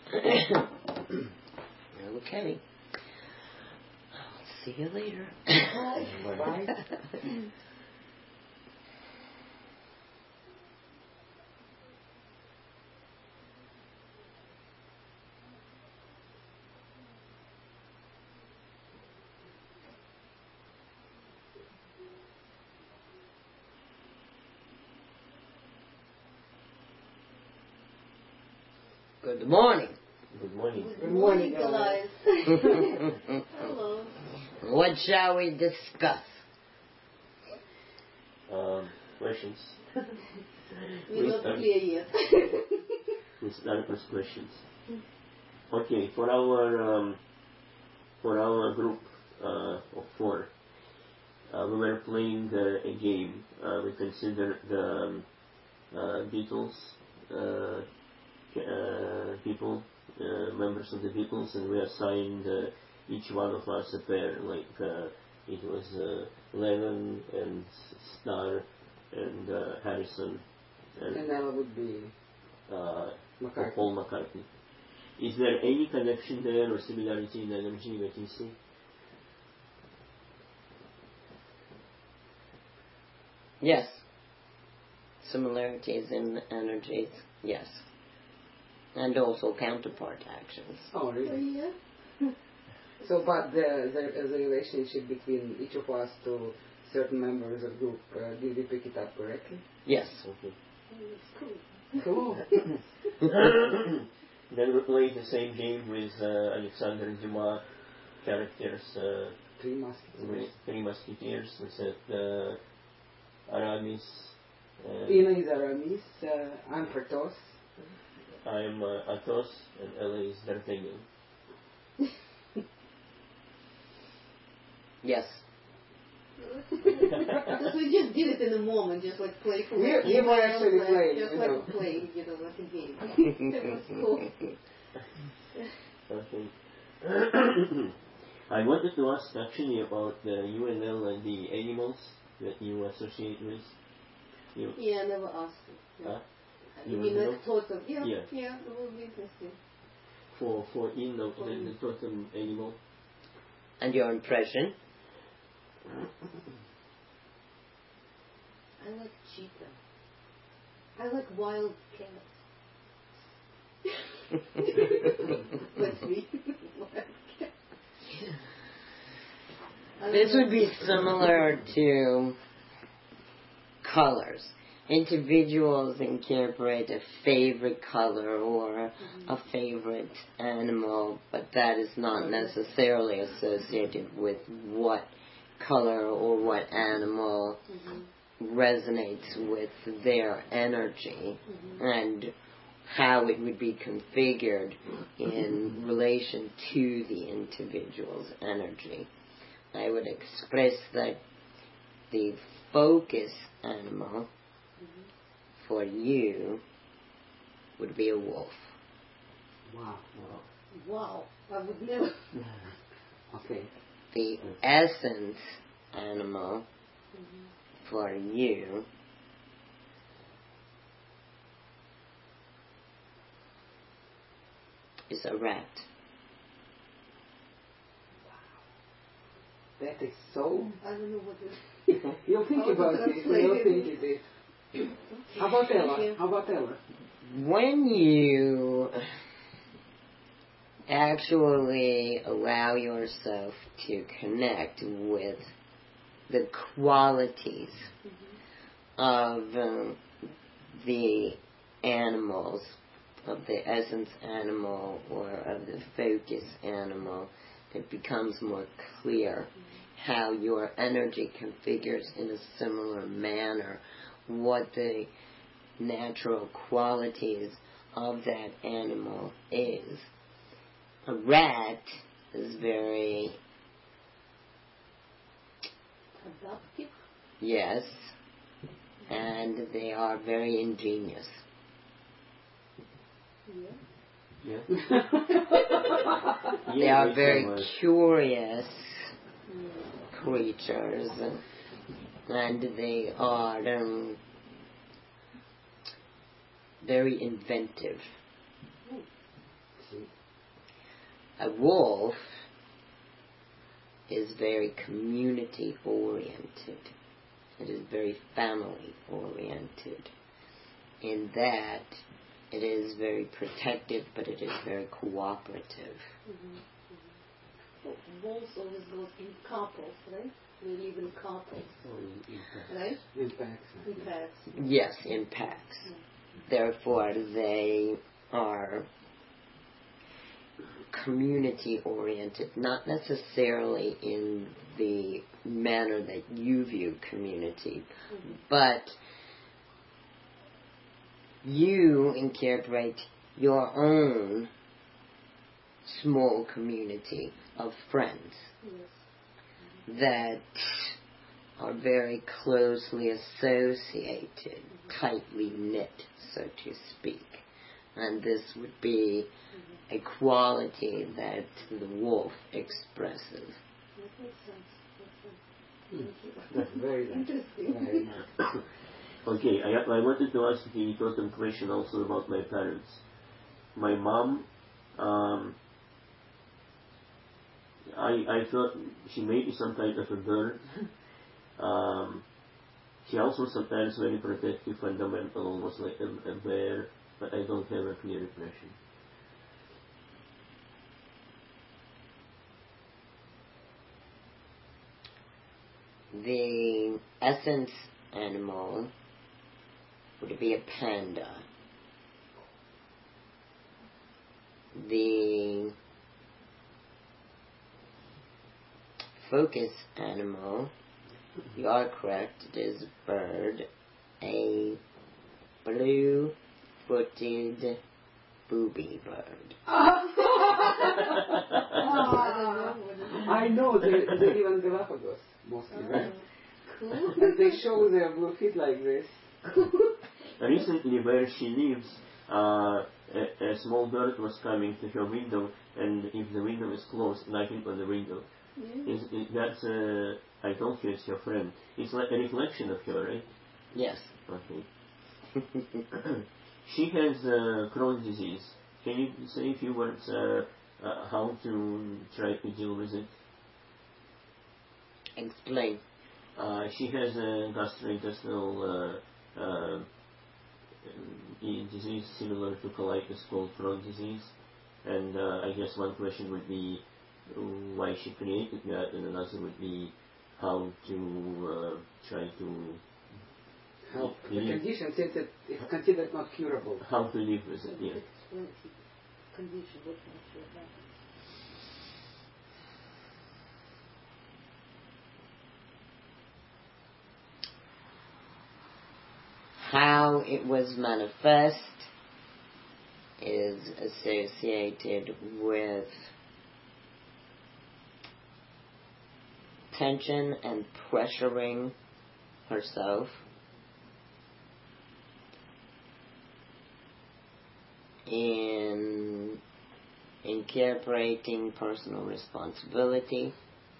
Okay. See you later. Bye. Good morning. Good morning. Good morning, guys. Hello. What shall we discuss? Questions. We're not clear yet. We start with questions. Okay, for our group of four, we were playing a game. We considered the Beatles, people, members of the Beatles, and we assigned each one of us a pair. Like it was Lennon and Starr and Harrison, And I would be McCartney. Paul McCartney. Is there any connection there or similarity in energy that you see? Yes. Similarities in energies, yes. And also counterpart actions. Oh, really? Yeah. So, but the relationship between each of us to certain members of the group, did we pick it up correctly? Yes. Okay. That's cool. Cool. Then we played the same game with Alexandre Dumas characters. Three Musketeers. Three Musketeers. We said Aramis. Ina is Aramis, I'm Porthos. I am Athos, and Ella is D'Artagnan. Yes. Because we just did it in a moment, just like play for We were actually playing, just you like know. playing, like a game. It was cool. Okay. I wanted to ask actually about the UNL and the animals that you associate with. Yeah, I never asked it. Huh? You You mean know? like totem? Yeah, Yeah. yeah, it would be interesting. For the totem animal. And your impression? I like cheetah. I like wild cats. Let's see. This would be similar to colors. Individuals incorporate a favorite color or a favorite animal, but that is not necessarily associated with what color or what animal resonates with their energy and how it would be configured in relation to the individual's energy. I would express that the focus animal for you would be a wolf. Wow. Wow, I would never. Okay. The essence animal for you is a rat. That is so... I don't know what it is. You'll think about it. You'll think it is. How about Ella? How about Ella? When you actually allow yourself to connect with the qualities of the animals, of the essence animal or of the focus animal, it becomes more clear how your energy configures in a similar manner what the natural qualities of that animal is. A rat is very... Adaptive? Yes. And they are very ingenious. Yeah. They are very curious creatures, and they are very inventive. see. A wolf is very community oriented. It is very family oriented. In that it is very protective, but it is very cooperative. So wolves always goes in couples, right? They live in couples, right? In packs. In packs. Yes, in packs. Therefore, they are community oriented, not necessarily in the manner that you view community, but you incorporate your own small community of friends that are very closely associated, tightly knit, so to speak. And this would be a quality that the wolf expresses. That makes sense. That's very nice. Interesting. Very nice. Okay, I wanted to ask the important question also about my parents. My mom, I thought she may be some kind of a bird. She also sometimes very protective, fundamental, almost like a bear, but I don't have a clear impression. The essence animal would be a panda. The focus animal, you are correct, it is a bird, a blue-footed booby bird. I know they live on Galapagos mostly, right? Cool. And they show their blue feet like this. Recently, where she lives, a small bird was coming to her window, and if the window is closed, knocking on the window. That's, I told her it's your friend. It's like a reflection of her, right? Yes. Okay. She has Crohn's disease. Can you say a few words how to try to deal with it? Explain. She has a gastrointestinal disease similar to colitis called Crohn's disease. And I guess one question would be why she created that, and another would be how to try to Help the condition, since it is considered not curable. how to live with it, yeah. Condition, what actually happens. How it was manifest is associated with tension and pressuring herself in incorporating personal responsibility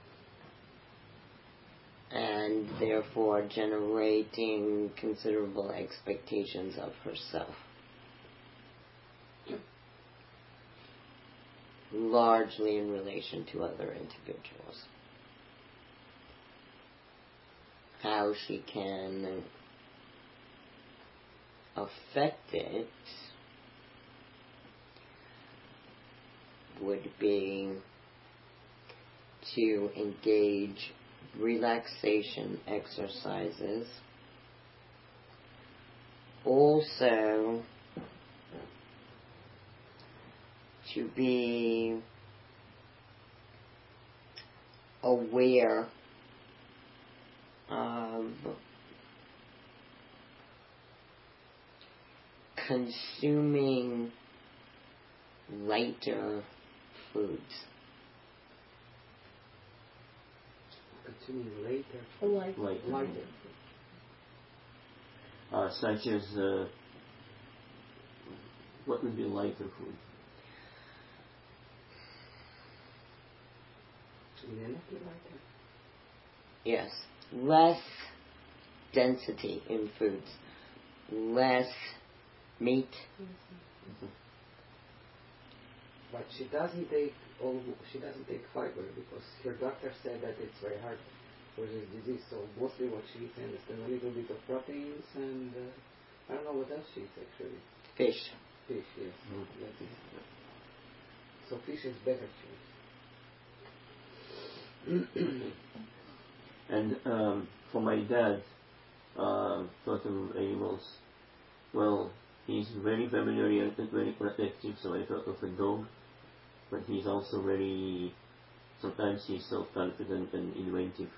and therefore generating considerable expectations of herself, largely in relation to other individuals. How she can affect it would be to engage relaxation exercises. Also, to be aware of consuming lighter foods. Consuming later. Lighter. Such as what would be lighter food? Yes, less density in foods, less meat, But she doesn't take fiber because her doctor said that it's very hard for this disease. So mostly what she eats, I understand, a little bit of proteins and I don't know what else she eats actually. Fish. Fish, yes. That's it. So fish is better choice. And for my dad, totem animals, well, he's very family-oriented, very protective, so I thought of a dog. But he's also very, sometimes he's self-confident and inventive.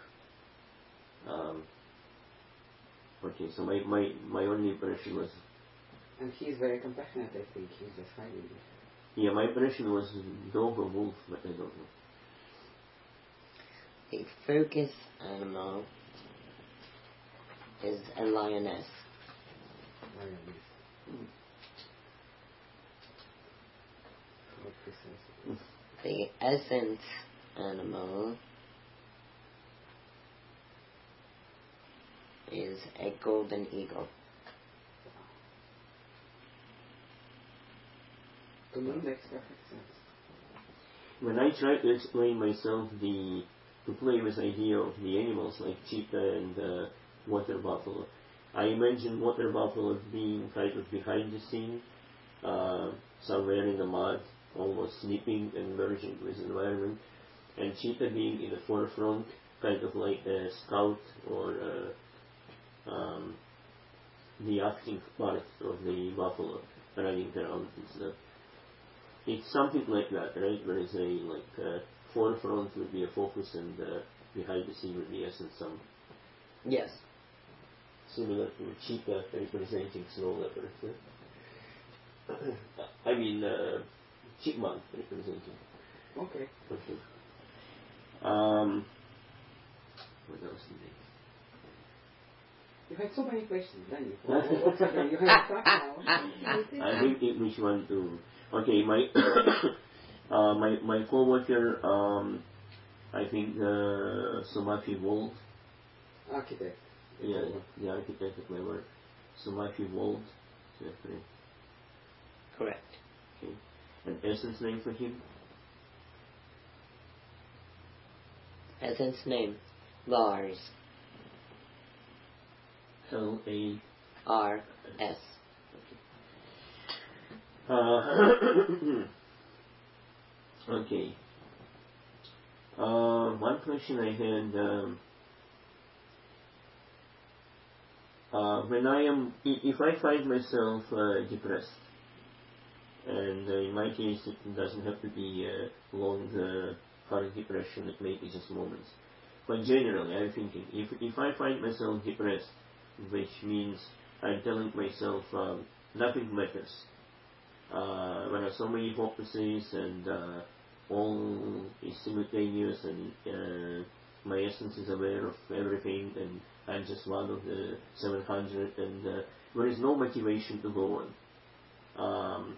Okay, so my only impression was... And he's very compassionate, I think. He's just finding it. Yeah, my impression was dog or wolf, but I don't know. A focus animal is a lioness. The essence animal is a golden eagle. To me, makes perfect sense. When I try to explain myself to play with idea of the animals like cheetah and water buffalo, I imagine water buffalo being kind of behind the scene, somewhere in the mud, almost sleeping and merging with the environment, and cheetah being in the forefront, kind of like a scout or the acting part of the buffalo running around and stuff. It's something like that, right? Where it's forefront would be a focus and behind the scene would be essence some. Yes. Similar to cheetah representing snow leopard. I mean, chipmunk representing. Okay. What else did they? You had so many questions, then you have to talk now. I think which one to... Okay, my my co-worker, I think Somafi Wold. Architect. Yeah, the architect at my work. Somafi Wold. Correct. Okay. An essence name for him? Essence name, Lars. L-A-R-S. Okay. One question I had, when if I find myself depressed, and in my case it doesn't have to be long hard depression, it may be just moments. But generally, I'm thinking, if I find myself depressed, which means I'm telling myself nothing matters. When there are so many focuses and all is simultaneous and my essence is aware of everything and I'm just one of the 700 and there is no motivation to go on.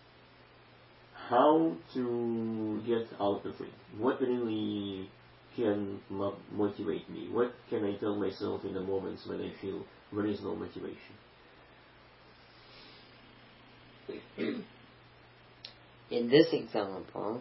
How to get out of it? What really can motivate me? What can I tell myself in the moments when I feel there is no motivation? In this example,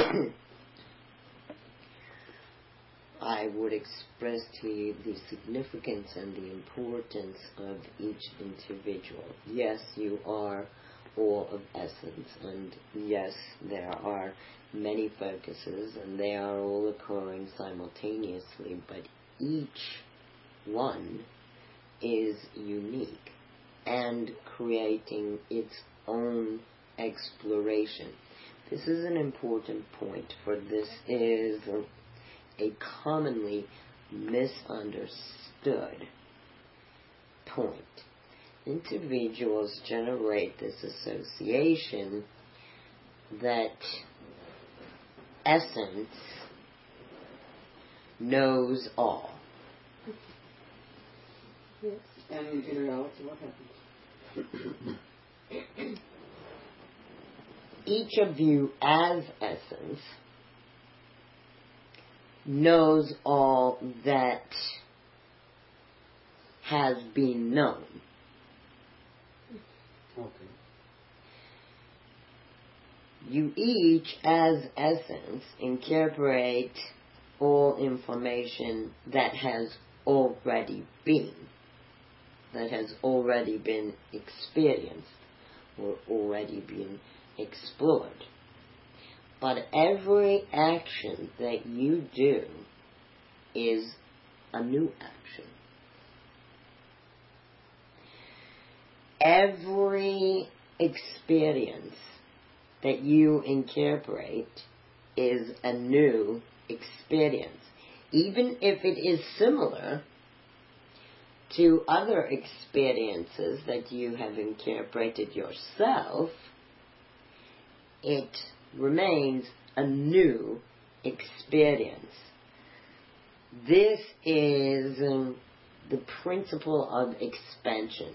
I would express to you the significance and the importance of each individual. Yes, you are all of essence, and yes, there are many focuses, and they are all occurring simultaneously, but each one is unique and creating its own exploration. This is an important point, for this is a commonly misunderstood point. Individuals generate this association that essence knows all. Yes. And in reality, what happens? Each of you as essence knows all that has been known. Okay. you each, as essence, incorporate all information that has already been experienced or already been explored. But every action that you do is a new action. Every experience that you incorporate is a new experience. Even if it is similar to other experiences that you have incorporated yourself, it remains a new experience. This is the principle of expansion.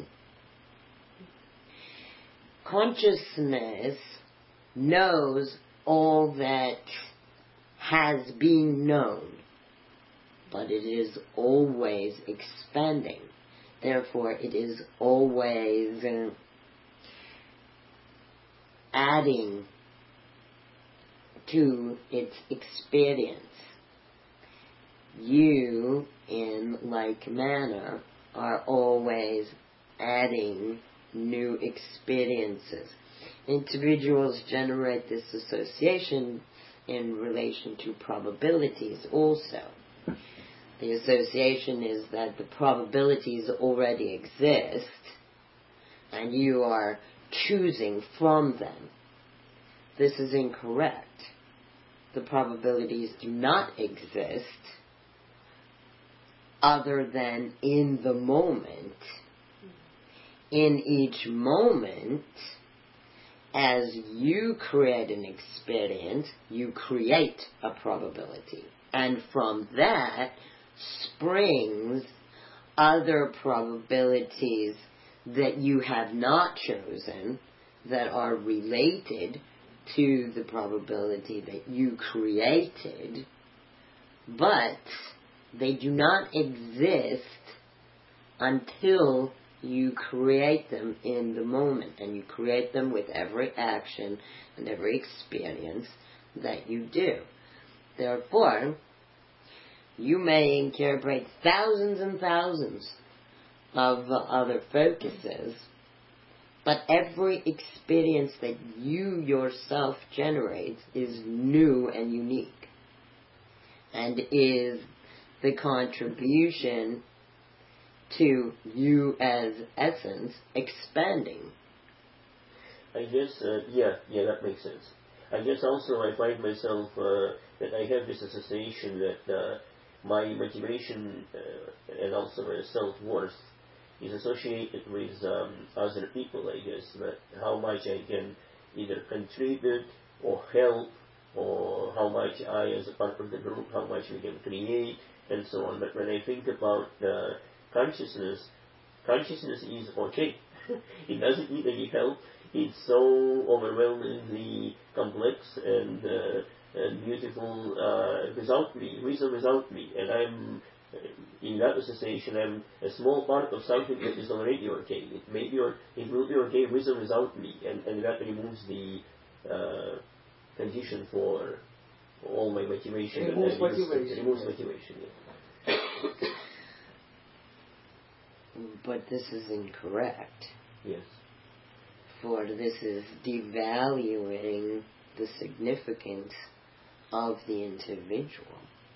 Consciousness knows all that has been known, but it is always expanding. Therefore, it is always adding to its experience. You, in like manner, are always adding new experiences. Individuals generate this association in relation to probabilities also. The association is that the probabilities already exist and you are choosing from them. This is incorrect. The probabilities do not exist other than in the moment. In each moment, as you create an experience, you create a probability. And from that springs other probabilities that you have not chosen that are related to the probability that you created, but they do not exist until you create them in the moment, and you create them with every action and every experience that you do. Therefore, you may incorporate thousands and thousands of other focuses, but every experience that you yourself generate is new and unique, and is the contribution to you as essence expanding. I guess, that makes sense. I guess also I find myself that I have this association that my motivation and also my self-worth is associated with other people, I guess, that how much I can either contribute or help, or how much I, as a part of the group, how much we can create, and so on. But when I think about consciousness is okay. It doesn't need any help. It's so overwhelmingly complex and beautiful without me, with or without me. And I'm, in that association, I'm a small part of something that is already okay. It will be okay with or without me. And that removes the condition for all my motivation. It removes motivation. Yeah. But this is incorrect. Yes. For this is devaluing the significance of the individual.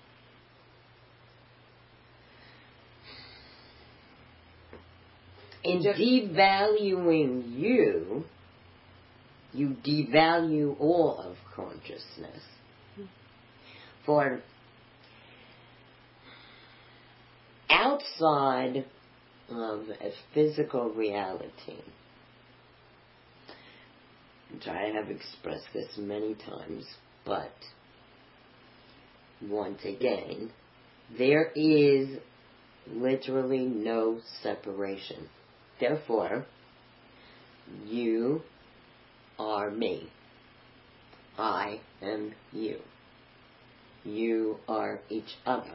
In devaluing you, you devalue all of consciousness. For outside of a physical reality, which I have expressed this many times, but once again, there is literally no separation. Therefore, you are me. I am you. You are each other.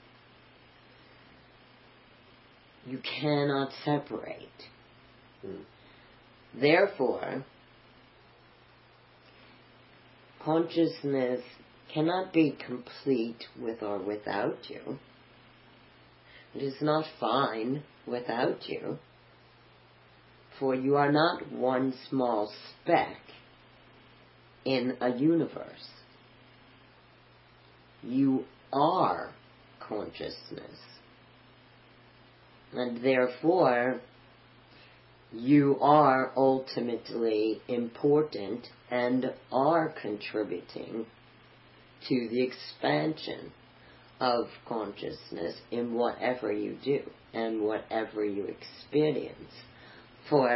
You cannot separate. Therefore, consciousness cannot be complete with or without you. It is not fine without you, for you are not one small speck in a universe. You are consciousness, and therefore you are ultimately important and are contributing to the expansion of consciousness in whatever you do and whatever you experience. For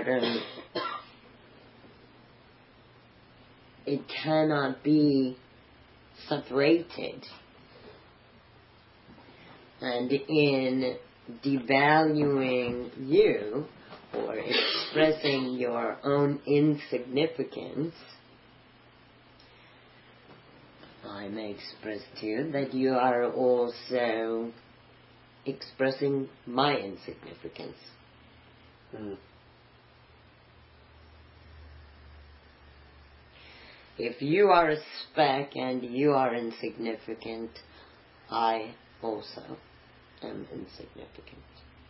it cannot be separated. And in devaluing you or expressing your own insignificance, I may express to you that you are also expressing my insignificance. If you are a speck and you are insignificant, I also am insignificant.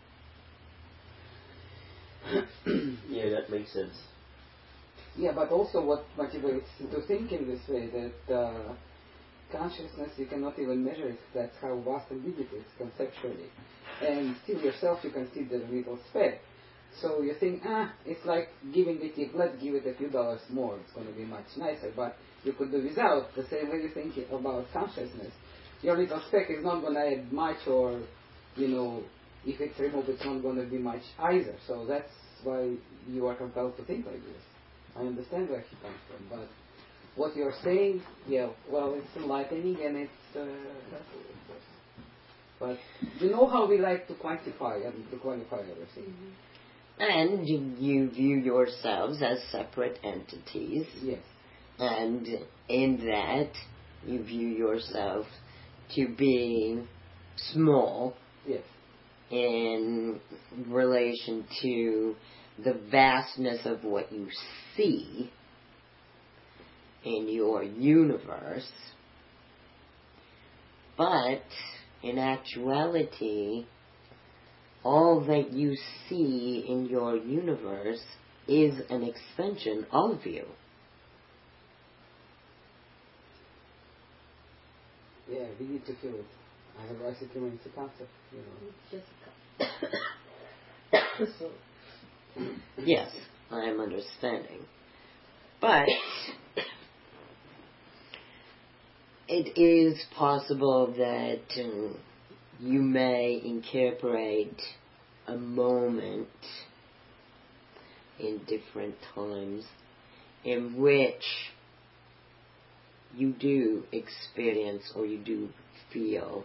Yeah, that makes sense. Yeah, but also what motivates to think in this way, that consciousness, you cannot even measure it. That's how vast and big it is conceptually. And still yourself, you can see the little speck. So you think, it's like giving it, let's give it a few dollars more, it's going to be much nicer. But you could do without. The same way you think about consciousness. Your little speck is not going to add much, or, if it's removed, it's not going to be much either. So that's why you are compelled to think like this. I understand where he comes from, but what you're saying, it's enlightening, and it's but you know how we like to quantify and to qualify everything. And you view yourselves as separate entities. Yes. And in that, you view yourself to be small. Yes. In relation to the vastness of what you see in your universe. But in actuality, all that you see in your universe is an extension of you. Yeah, we need to feel it. Otherwise it remains a concept, It's just Yes, I am understanding. But it is possible that you may incorporate a moment in different times in which you do experience or you do feel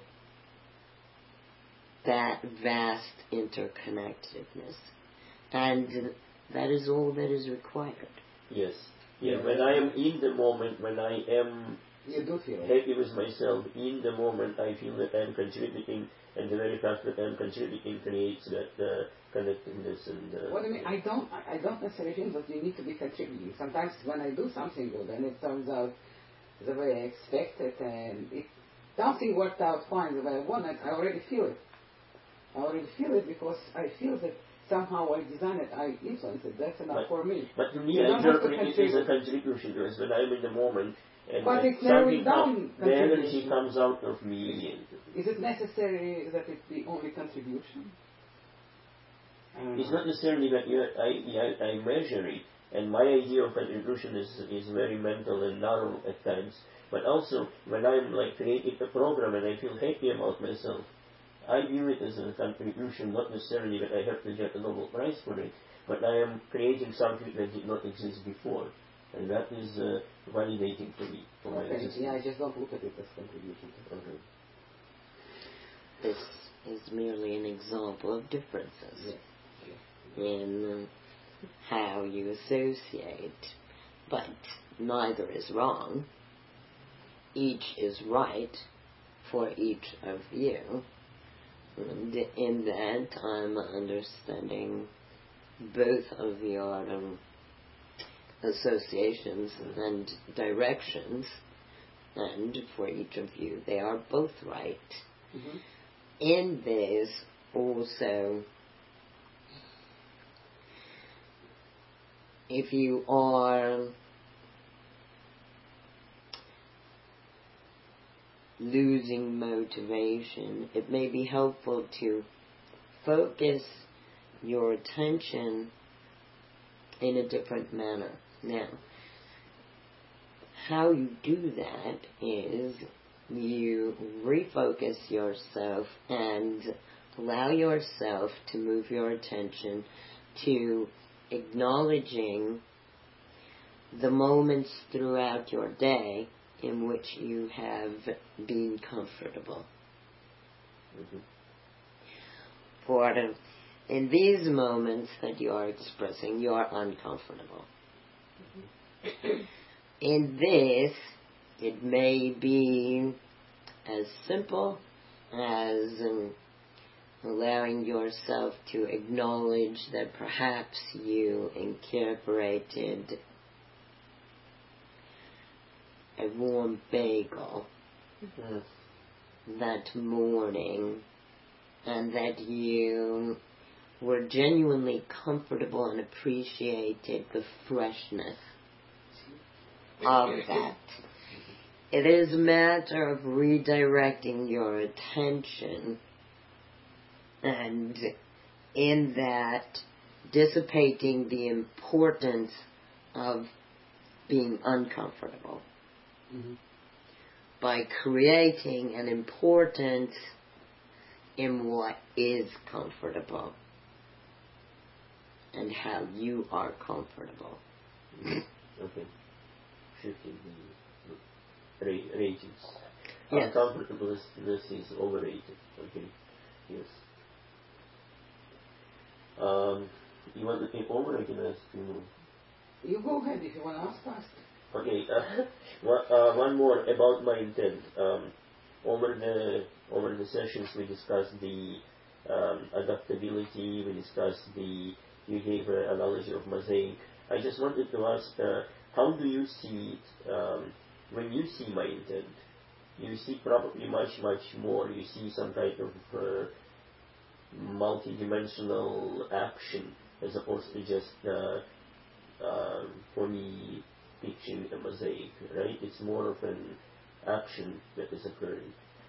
that vast interconnectedness. And that is all that is required. Yes. Yeah, when I am in the moment, when I am you do feel happy with myself, in the moment I feel that I am contributing, and the very fact that I am contributing creates that connectedness. And what I mean, I don't necessarily think that you need to be contributing. Sometimes when I do something good and it turns out the way I expected, and if something worked out fine the way I wanted, I already feel it. I already feel it because I feel that somehow I designed it, I influenced it. That's enough for me. But to me, I interpret it as a contribution, because when I'm in the moment, and but it's narrowing down the energy comes out of me. Is it necessary that it's the only contribution? It's not necessarily that I measure it, and my idea of contribution is very mental and narrow at times. But also, when I'm creating a program and I feel happy about myself, I view it as a contribution, not necessarily that I have to get a Nobel Prize for it, but I am creating something that did not exist before. And that is validating for me, for my existence. Yeah, I just don't look at it as contribution. Okay. This is merely an example of differences in how you associate. But neither is wrong. Each is right for each of you. And in that, I'm understanding both of your associations and directions, and for each of you, they are both right. Mm-hmm. In this, also, if you are losing motivation, it may be helpful to focus your attention in a different manner. Now, how you do that is you refocus yourself and allow yourself to move your attention to acknowledging the moments throughout your day in which you have been comfortable. Mm-hmm. For in these moments that you are expressing, you are uncomfortable. Mm-hmm. In this, it may be as simple as allowing yourself to acknowledge that perhaps you incorporated a warm bagel that morning, and that you were genuinely comfortable and appreciated the freshness of that. It is a matter of redirecting your attention, and in that dissipating the importance of being uncomfortable. Mm-hmm. By creating an importance in what is comfortable and how you are comfortable. Okay. Shifting the ratings. Yes. Uncomfortableness is overrated. Okay. Yes. You want to take over, I can ask you. You go ahead if you want to ask first. Okay, one more about my intent. Over the sessions we discussed the adaptability, we discussed you gave an analogy of mosaic. I just wanted to ask, how do you see it when you see my intent? You see probably much more. You see some kind of multi-dimensional action as opposed to just for me pitching a mosaic, right? It's more of an action that is occurring.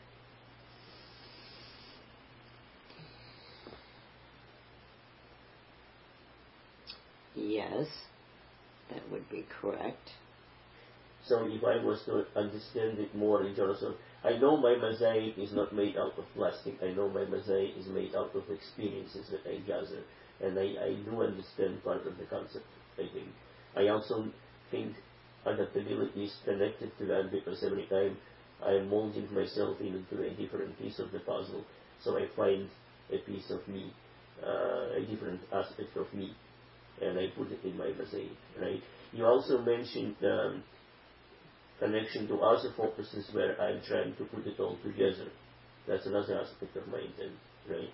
Yes, that would be correct. So if I was to understand it more in terms of, I know my mosaic is not made out of plastic, I know my mosaic is made out of experiences that I gather, and I do understand part of the concept, I think. I also think adaptability is connected to that, because every time I am molding myself into a different piece of the puzzle, so I find a piece of me, a different aspect of me, and I put it in my mosaic, right? You also mentioned connection to other focuses where I'm trying to put it all together. That's another aspect of my intent, right?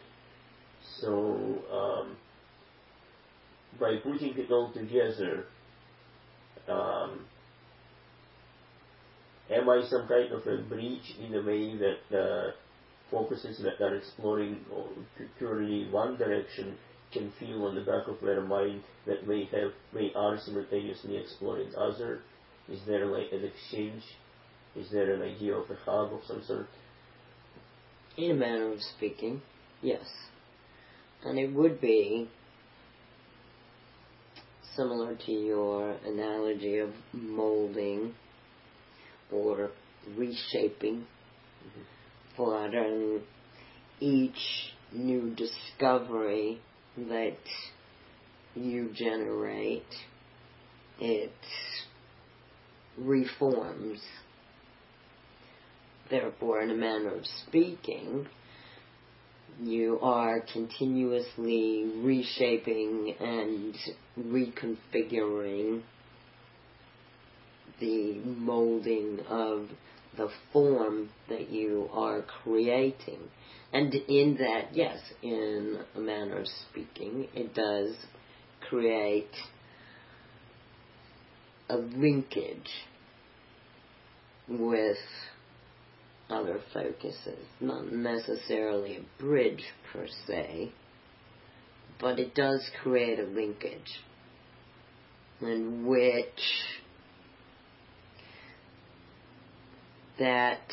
So by putting it all together, am I some kind of a breach in a way that focuses that are exploring purely one direction can feel on the back of their mind that may are simultaneously exploring other? Is there like an exchange? Is there an idea of a hub of some sort? In a manner of speaking, yes. And it would be similar to your analogy of molding or reshaping. For each new discovery that you generate, it reforms. Therefore, in a manner of speaking, you are continuously reshaping and reconfiguring the molding of the form that you are creating. And in that, yes, in a manner of speaking, it does create a linkage with other focuses. Not necessarily a bridge per se, but it does create a linkage in which that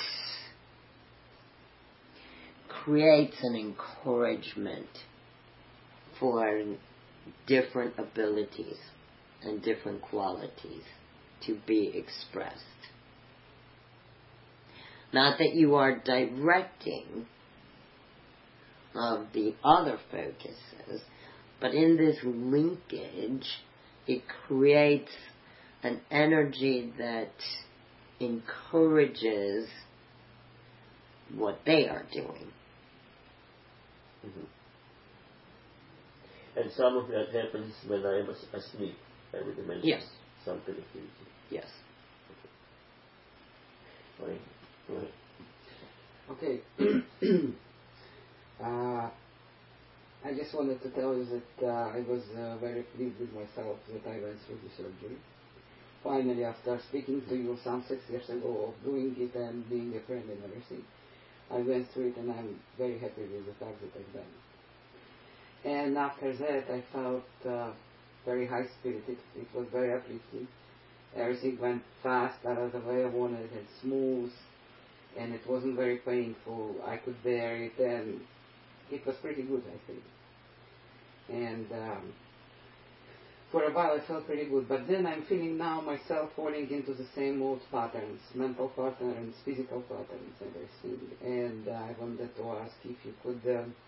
creates an encouragement for different abilities and different qualities to be expressed. Not that you are directing of the other focuses, but in this linkage, it creates an energy that encourages what they are doing. Mm-hmm. And some of that happens when I am asleep, I would imagine. Yes. Some connectivity. Yes. Okay. Go ahead. Okay. I just wanted to tell you that I was very pleased with myself that I went through the surgery. Finally, after speaking to you some 6 years ago of doing it and being a friend and everything, I went through it and I'm very happy with the fact that I've done it. And after that, I felt very high-spirited. It was very uplifting. Everything went fast, out of the way I wanted it, smooth, and it wasn't very painful. I could bear it, and it was pretty good, I think. And for a while I felt pretty good, but then I'm feeling now myself falling into the same old patterns, mental patterns, physical patterns, and everything. And I wanted to ask if you could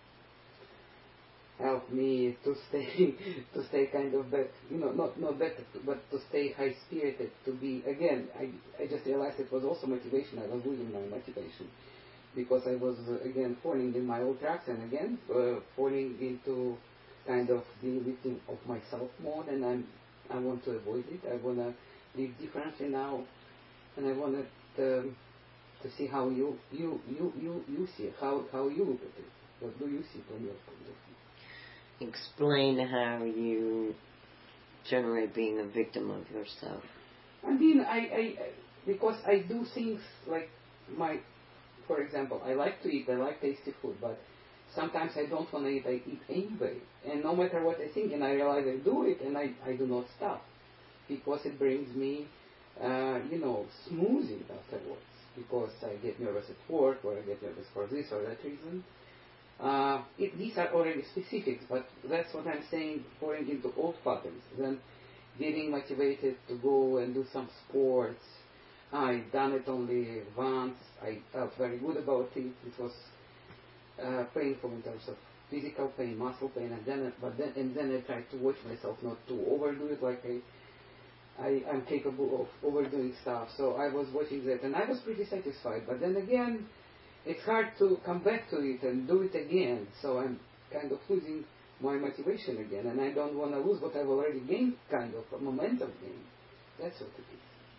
help me to stay kind of better, not better, but to stay high-spirited, to be, again, I just realized it was also motivation. I was losing my motivation because I was, again, falling in my old tracks and again, falling into kind of the victim of myself mode, and I want to avoid it. I want to live differently now, and I wanted to see how you see it, how you look at it. What do you see from your point of view? Explain how you generate being a victim of yourself. I mean, I because I do things like for example, I like to eat, I like tasty food, but sometimes I don't want to eat, I eat anyway. And no matter what I think, and I realize I do it, and I do not stop. Because it brings me, smoothing afterwards. Because I get nervous at work, or I get nervous for this or that reason. These are already specifics, but that's what I'm saying, falling into old patterns. Then getting motivated to go and do some sports. I've done it only once. I felt very good about it. It was painful in terms of physical pain, muscle pain, and then I tried to watch myself not to overdo it, like I'm capable of overdoing stuff. So I was watching that, and I was pretty satisfied. But then again, it's hard to come back to it and do it again. So I'm kind of losing my motivation again, and I don't want to lose what I've already gained, kind of a momentum gain. That's what it is.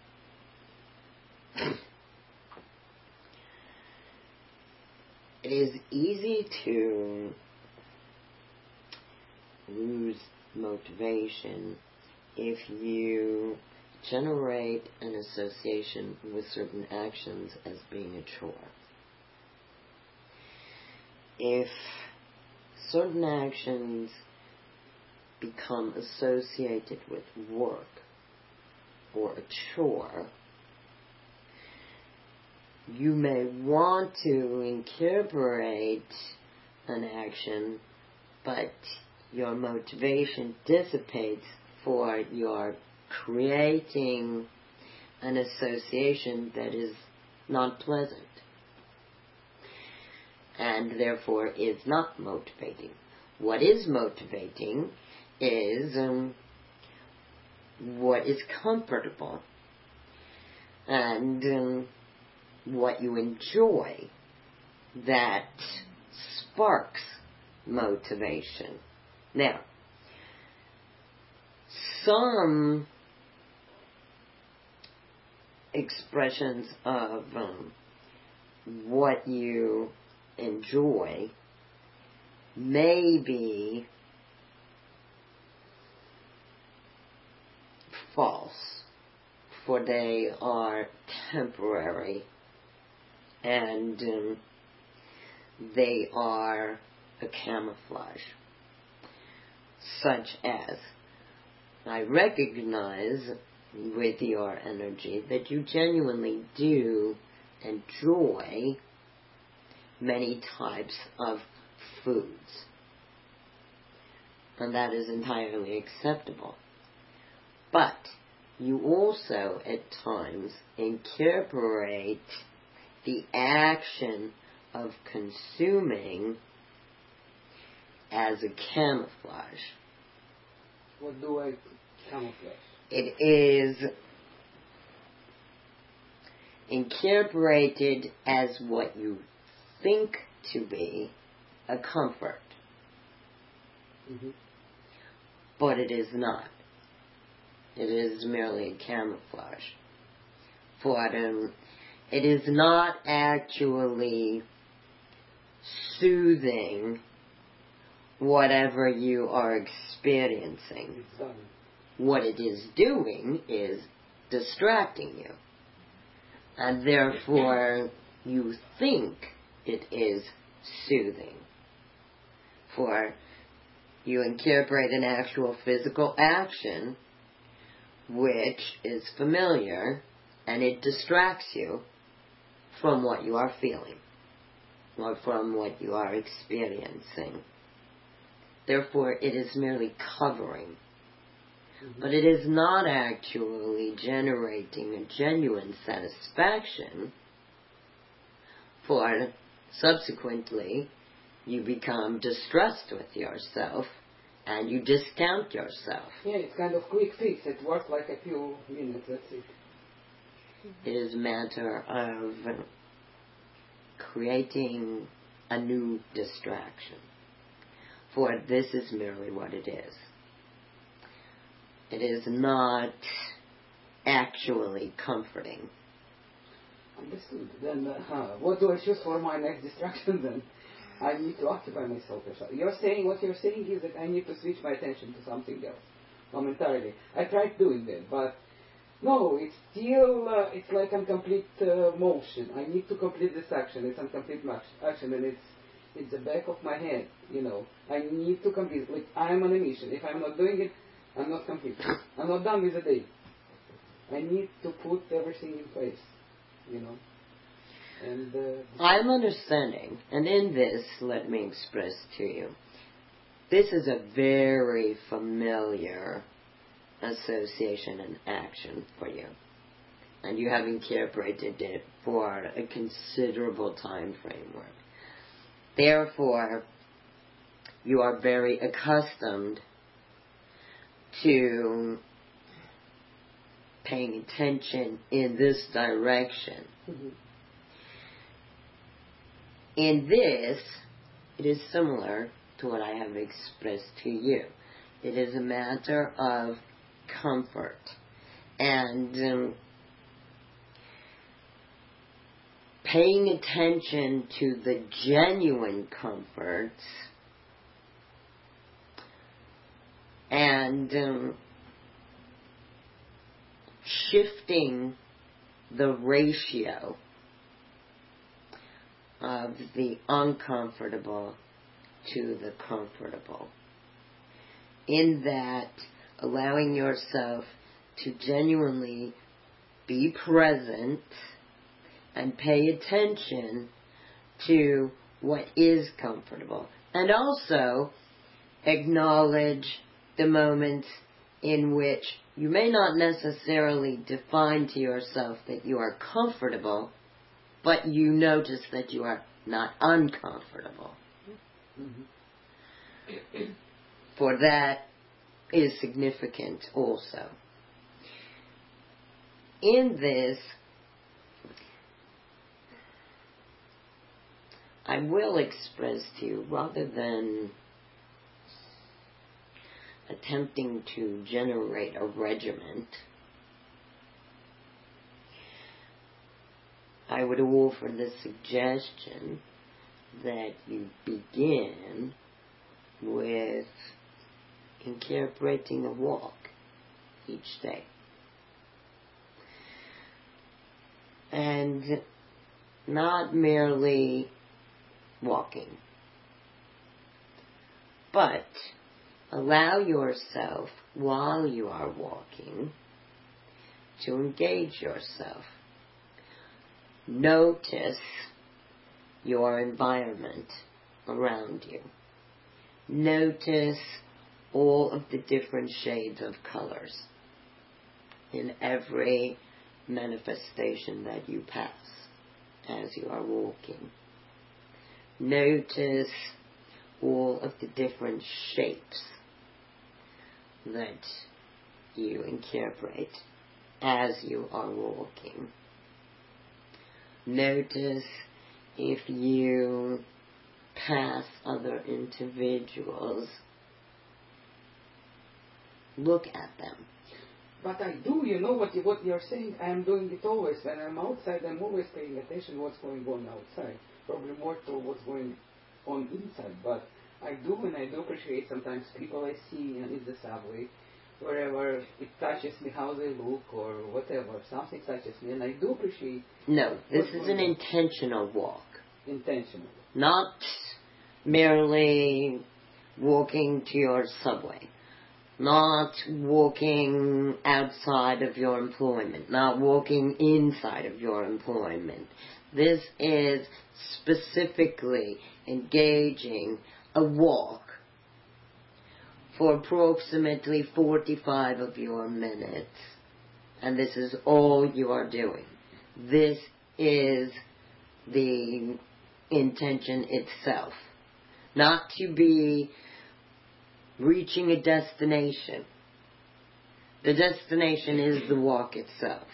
It is easy to lose motivation if you generate an association with certain actions as being a chore. If certain actions become associated with work or a chore, you may want to incorporate an action, but your motivation dissipates for your creating an association that is not pleasant and therefore is not motivating. What is motivating is what is comfortable and what you enjoy that sparks motivation. Now, some expressions of what you enjoy may be false for they are temporary, and they are a camouflage, such as I recognize with your energy that you genuinely do enjoy many types of foods, and that is entirely acceptable. But you also at times incorporate the action of consuming as a camouflage. What do I camouflage? It is incorporated as what you think to be a comfort. Mm-hmm. But it is not. It is merely a camouflage. For it is not actually soothing whatever you are experiencing. It's done. What it is doing is distracting you. And therefore, you think it is soothing. For you incorporate an actual physical action which is familiar, and it distracts you from what you are feeling or from what you are experiencing. Therefore, it is merely covering. But it is not actually generating a genuine satisfaction, for subsequently you become distressed with yourself and you discount yourself. Yeah, it's kind of quick fix. It works like a few minutes, that's it. It is a matter of creating a new distraction. For this is merely what it is. It is not actually comforting. Understood. Then what do I choose for my next distraction then? I need to occupy myself. You're saying, what you're saying is that I need to switch my attention to something else momentarily. I tried doing that, but no, it's still, it's like incomplete motion. I need to complete this action. It's incomplete action, and it's the back of my head, you know. I need to complete it. Like, I'm on a mission. If I'm not doing it, I'm not complete. I'm not done with the day. I need to put everything in place, you know. And I'm understanding, and in this, let me express to you, this is a very familiar association and action for you, and you have incorporated it for a considerable time framework. Therefore, you are very accustomed to paying attention in this direction. mm-hmm. In this, it is similar to what I have expressed to you. It is a matter of comfort. And paying attention to the genuine comforts and shifting the ratio of the uncomfortable to the comfortable. In that, allowing yourself to genuinely be present and pay attention to what is comfortable. And also acknowledge the moments in which you may not necessarily define to yourself that you are comfortable, but you notice that you are not uncomfortable. Mm-hmm. For that is significant also. In this, I will express to you, rather than attempting to generate a regiment, I would offer the suggestion that you begin with incorporating a walk each day. and not merely walking, but allow yourself while you are walking to engage yourself. Notice your environment around you. Notice all of the different shades of colors in every manifestation that you pass as you are walking. Notice all of the different shapes that you incorporate as you are walking. Notice if you pass other individuals, look at them. But I do, you know what you're saying, I'm doing it always. When I'm outside, I'm always paying attention to what's going on outside. Probably more to what's going on inside. But I do, and I do appreciate sometimes people I see in the subway, wherever it touches me, how they look or whatever. Something touches me, and I do appreciate. No, this is an intentional walk. Intentional. Not merely walking to your subway. Not walking outside of your employment. Not walking inside of your employment. This is specifically engaging a walk for approximately 45 of your minutes. And this is all you are doing. This is the intention itself. Not to be reaching a destination. The destination is the walk itself.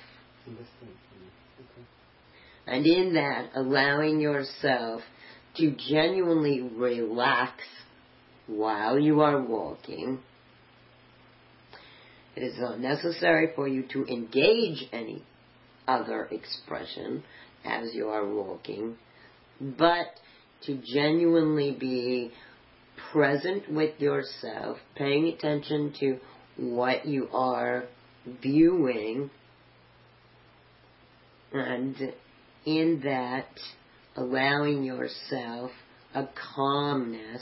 And in that, allowing yourself to genuinely relax while you are walking. It is not necessary for you to engage any other expression as you are walking, but to genuinely be present with yourself, paying attention to what you are viewing, and in that, allowing yourself a calmness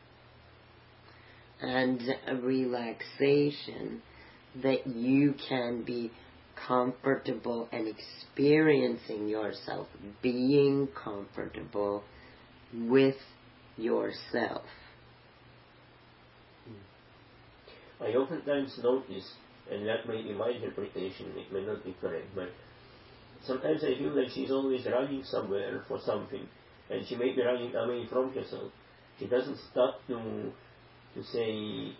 and a relaxation that you can be comfortable and experiencing yourself being comfortable with yourself. I oftentimes notice, and that may be my interpretation, it may not be correct, but sometimes I feel that she's always running somewhere for something, and she may be running away from herself. She doesn't stop to say,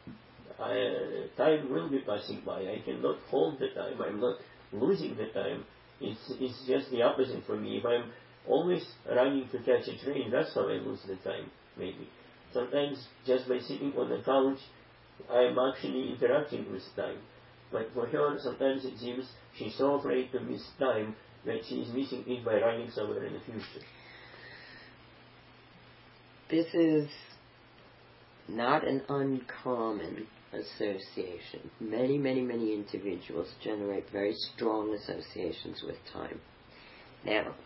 time will be passing by. I cannot hold the time. I'm not losing the time. It's just the opposite for me. If I'm always running to catch a train, that's how I lose the time, maybe. Sometimes just by sitting on the couch, I'm actually interacting with time. But for her, sometimes it seems she's so afraid to miss time that she's missing it by running somewhere in the future. This is not an uncommon association. Many, many, many individuals generate very strong associations with time. Now,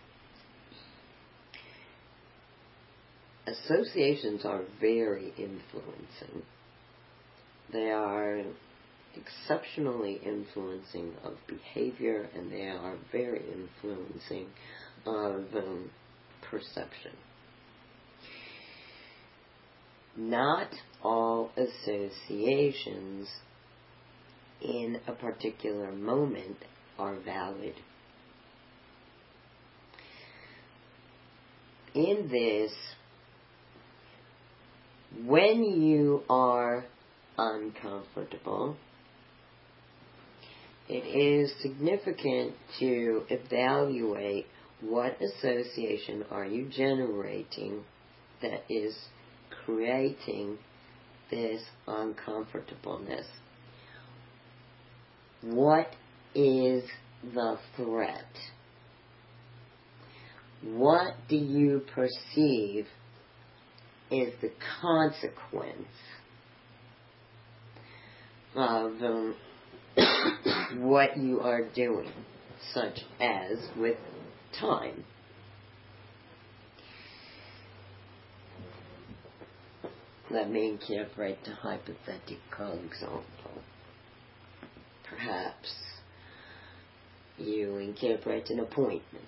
associations are very influencing. They are exceptionally influencing of behavior, and they are very influencing of perception. Not all associations in a particular moment are valid. In this, when you are uncomfortable, it is significant to evaluate what association are you generating that is creating this uncomfortableness. What is the threat? What do you perceive is the consequence of what you are doing? such as with time. Let me incorporate a hypothetical example. Perhaps you incorporate an appointment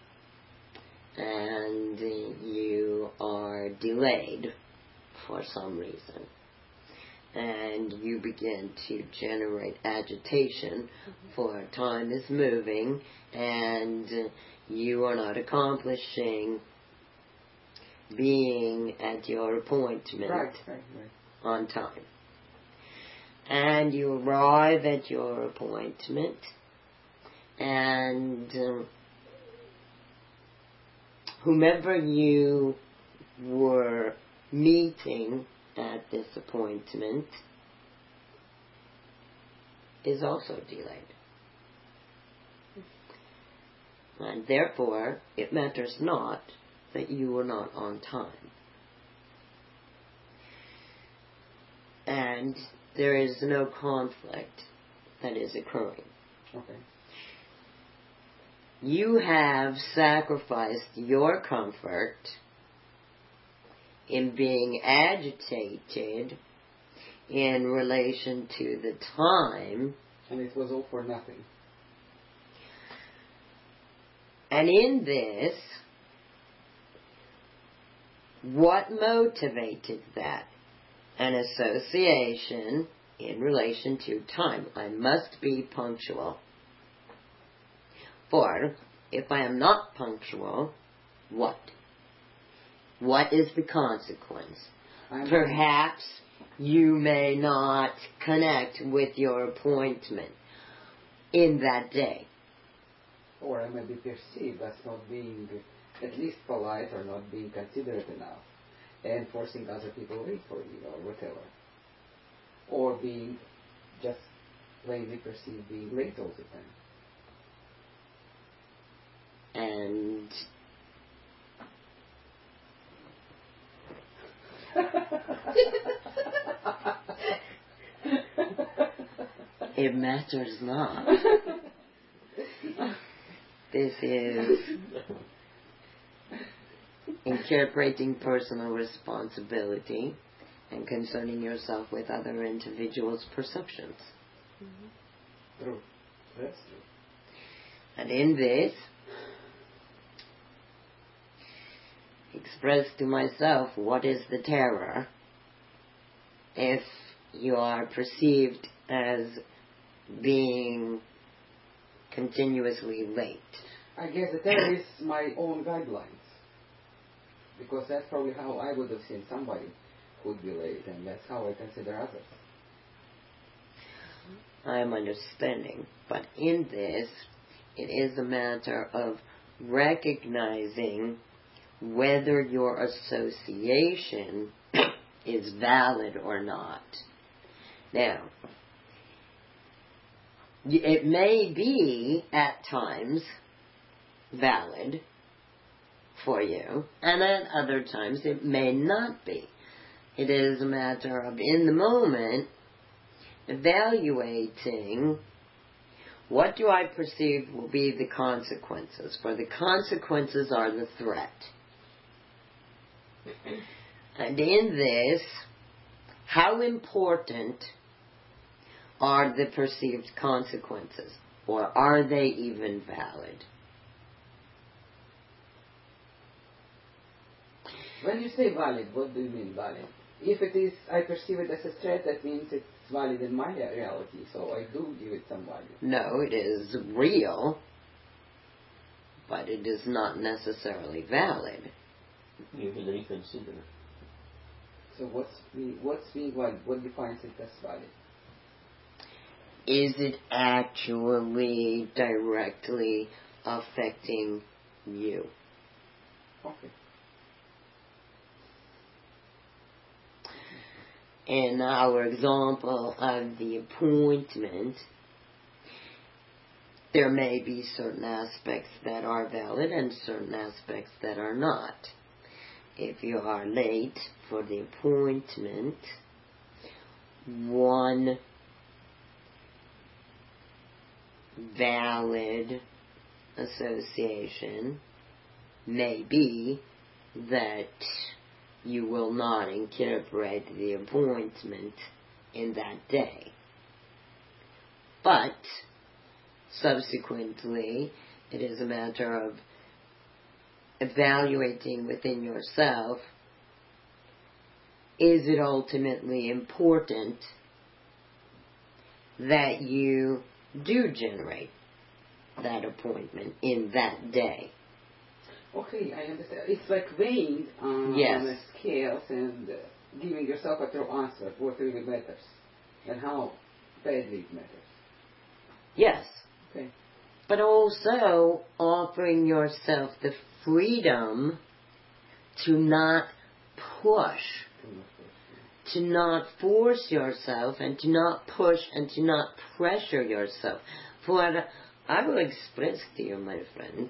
and you are delayed for some reason, and you begin to generate agitation for time is moving and you are not accomplishing being at your appointment on time. And you arrive at your appointment, and whomever you were meeting at this appointment is also delayed. And therefore, it matters not that you were not on time. And there is no conflict that is occurring. Okay. You have sacrificed your comfort in being agitated in relation to the time. And it was all for nothing. And in this, what motivated that? An association in relation to time. I must be punctual. For if I am not punctual, what? What is the consequence? Perhaps you may not connect with your appointment in that day. Or I may be perceived as not being at least polite or not being considerate enough, and forcing other people to wait for you or whatever. Or being just plainly perceived being late all the time. And it matters not. This is incorporating personal responsibility and concerning yourself with other individuals' perceptions. True. That's true. And in this, express to myself what is the terror if you are perceived as being continuously late. I guess the terror is my own guidelines. Because that's probably how I would have seen somebody who would be late, and that's how I consider others. I am understanding, but in this, it is a matter of recognizing whether your association is valid or not. Now, it may be at times valid for you, and at other times it may not be. It is a matter of, in the moment, evaluating what do I perceive will be the consequences, for the consequences are the threat. And in this, how important are the perceived consequences, or are they even valid? When you say valid, what do you mean valid? If it is, I perceive it as a threat, that means it's valid in my reality, so I do give it some value. No, it is real, but it is not necessarily valid. You will reconsider. So what's being valid? What defines it as valid? Is it actually directly affecting you? Okay. In our example of the appointment, there may be certain aspects that are valid and certain aspects that are not. If you are late for the appointment, one valid association may be that you will not incorporate the appointment in that day. But subsequently, it is a matter of evaluating within yourself, is it ultimately important that you do generate that appointment in that day? Okay, I understand. It's like weighing on the scales and giving yourself a true answer what really matters and how badly it matters. Yes. Okay. But also offering yourself the freedom to not push, to not force yourself, and to not push and to not pressure yourself. For I will express to you, my friend,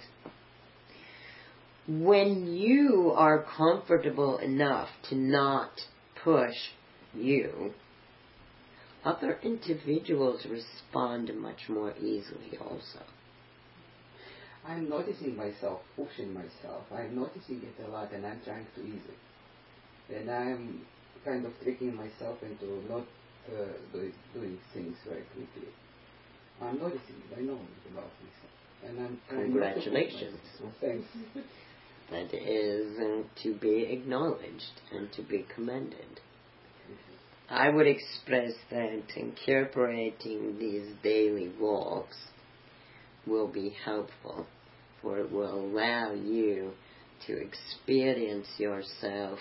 when you are comfortable enough to not push you, other individuals respond much more easily also. I'm noticing myself pushing myself. I'm noticing it a lot and I'm trying to ease it. And I'm kind of tricking myself into not doing things very quickly. I'm noticing it. I know it about myself. And I'm trying. Congratulations. Thanks. That is to be acknowledged and to be commended. I would express that incorporating these daily walks will be helpful, for it will allow you to experience yourself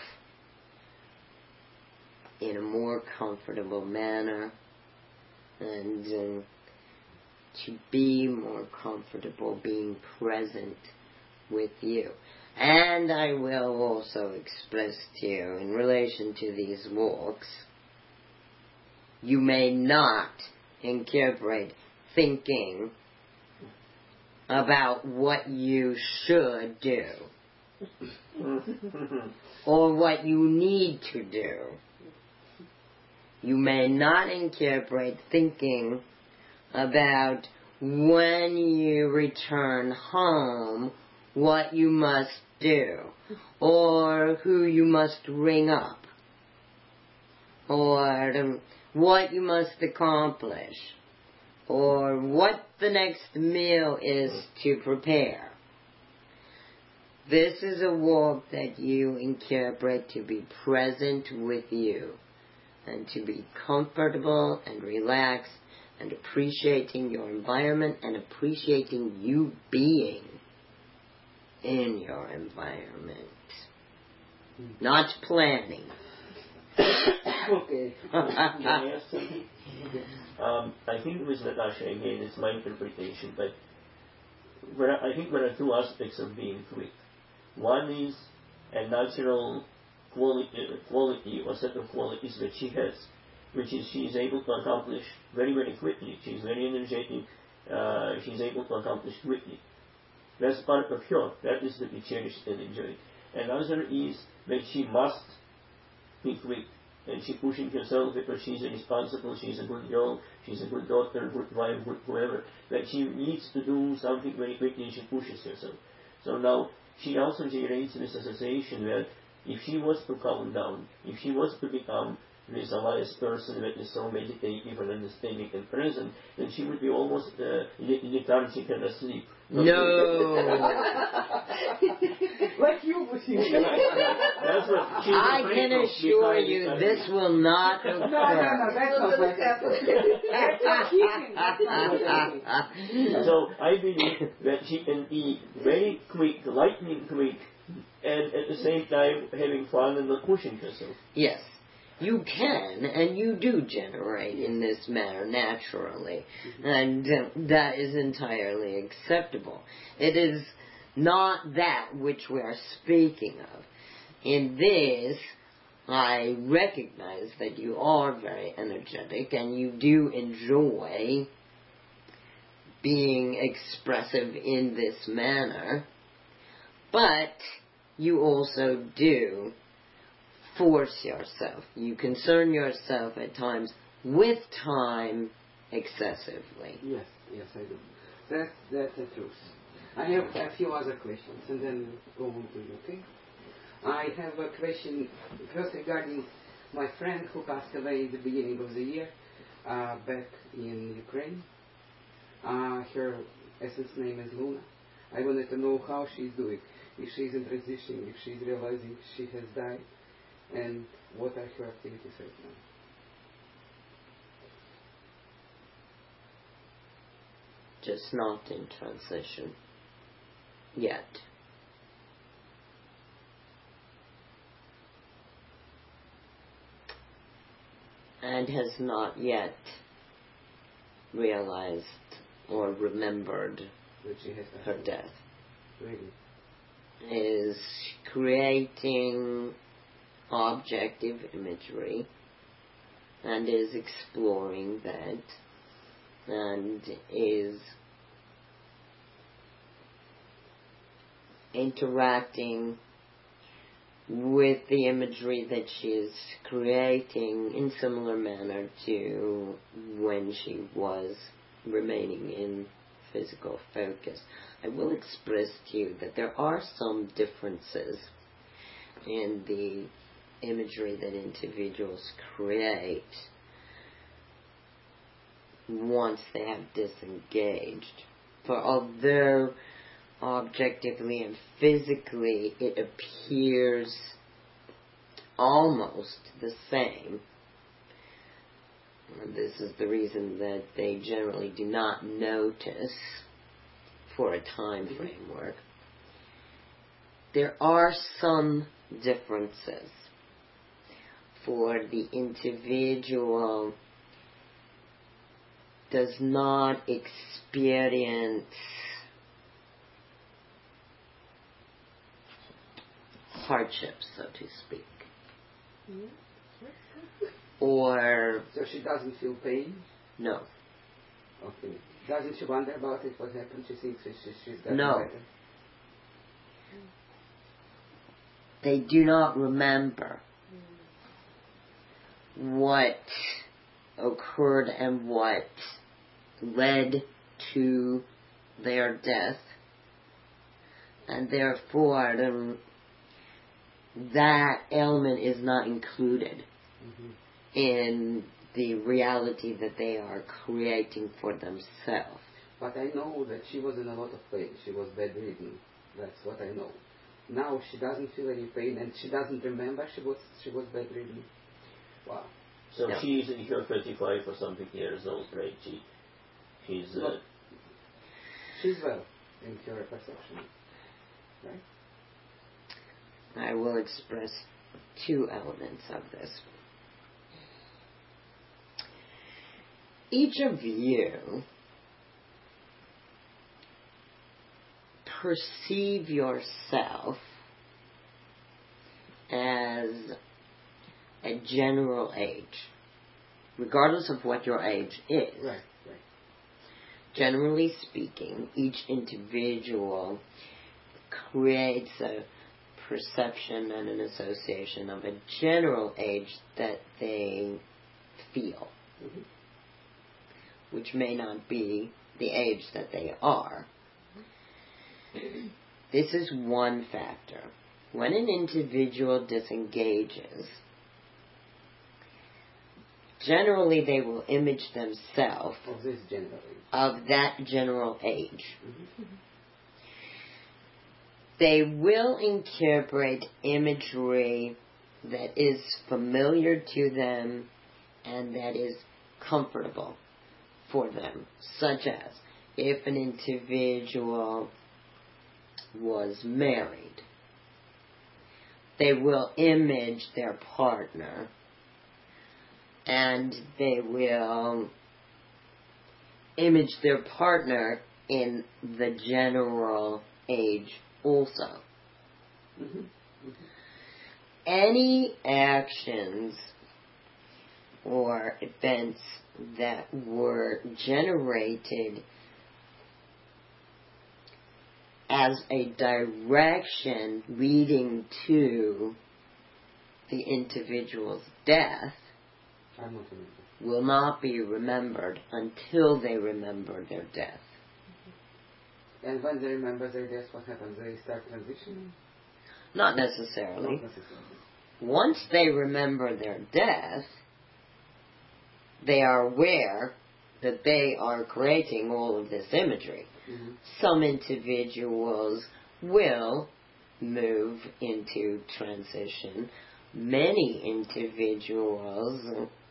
in a more comfortable manner and to be more comfortable being present with you. And I will also express to you, in relation to these walks, you may not incorporate thinking about what you should do or what you need to do. You may not incorporate thinking about when you return home what you must do, or who you must ring up, or what you must accomplish, or what the next meal is to prepare. This is a walk that you incorporate to be present with you and to be comfortable and relaxed and appreciating your environment and appreciating you being in your environment. Not planning. Okay. Can I ask something? I think with Natasha, again, it's my interpretation, but I think there are two aspects of being quick. One is a natural quality or set of qualities that she has, which is she is able to accomplish very, very quickly. She is very energetic. She is able to accomplish quickly. That's part of her. That is to be cherished and enjoyed. Another is that she must be quick. And she pushing herself because she's responsible, she's a good girl, she's a good daughter, good wife, good whoever. That she needs to do something very quickly and she pushes herself. So now she also generates this association where if she was to calm down, if she was to become this wise person that is so meditative and understanding and present, then she would be almost lethargic and asleep. No. Like you pushing. That's what I can assure you this will not occur. No, that's not what's happening. So I believe that she can be very quick, lightning quick, and at the same time having fun and not pushing herself. Yes. You can, and you do generate in this manner naturally, and that is entirely acceptable. It is not that which we are speaking of. In this, I recognize that you are very energetic, and you do enjoy being expressive in this manner, but you also do force yourself. You concern yourself at times with time excessively. Yes, I do. That's the truth. I have a few other questions, and then we'll go on to you, okay? I have a question first regarding my friend who passed away at the beginning of the year back in Ukraine. Her essence name is Luna. I wanted to know how she's doing, if she's in transition, if she's realizing she has died, and what are her activities right now. Just not in transition yet. And has not yet realized or remembered That she has her death. Really? Is creating objective imagery and is exploring that and is interacting with the imagery that she is creating in similar manner to when she was remaining in physical focus. I will express to you that there are some differences in the imagery that individuals create once they have disengaged. For although objectively and physically it appears almost the same, and this is the reason that they generally do not notice for a time framework, there are some differences. For the individual does not experience hardships, so to speak. Or... So she doesn't feel pain? No. Okay. Doesn't she wonder about it, what happened? She thinks she's gotten No. better? They do not remember what occurred and what led to their death, and therefore that element is not included in the reality that they are creating for themselves. But I know that she was in a lot of pain. She was bedridden. That's what I know. Now she doesn't feel any pain, and she doesn't remember she was bedridden. Wow. So No. she's in her 35 or something years old, right? She's she's well in her perception, right? I will express two elements of this. Each of you perceive yourself as a general age, regardless of what your age is. Right. Generally speaking, each individual creates a perception and an association of a general age that they feel, which may not be the age that they are. This is one factor. When an individual disengages, generally they will image themselves of that general age. They will incorporate imagery that is familiar to them and that is comfortable for them, such as if an individual was married, they will image their partner and they will image their partner in the general age also. Any actions or events that were generated as a direction leading to the individual's death will not be remembered until they remember their death. And when they remember their death, what happens? They start transitioning? Not necessarily. Not necessarily. Once they remember their death, they are aware that they are creating all of this imagery. Mm-hmm. Some individuals will move into transition. Many individuals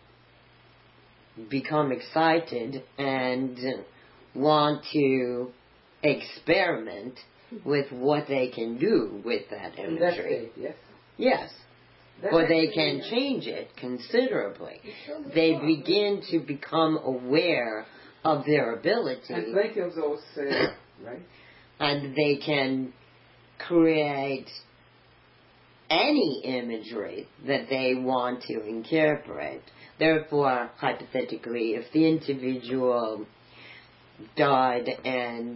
become excited and want to experiment with what they can do with that In that imagery. state, yes. Yes. That's Or they actually, can change it considerably. They begin to become aware of their ability, And plenty of those, right? and they can create any imagery that they want to incorporate. Therefore, hypothetically, if the individual died and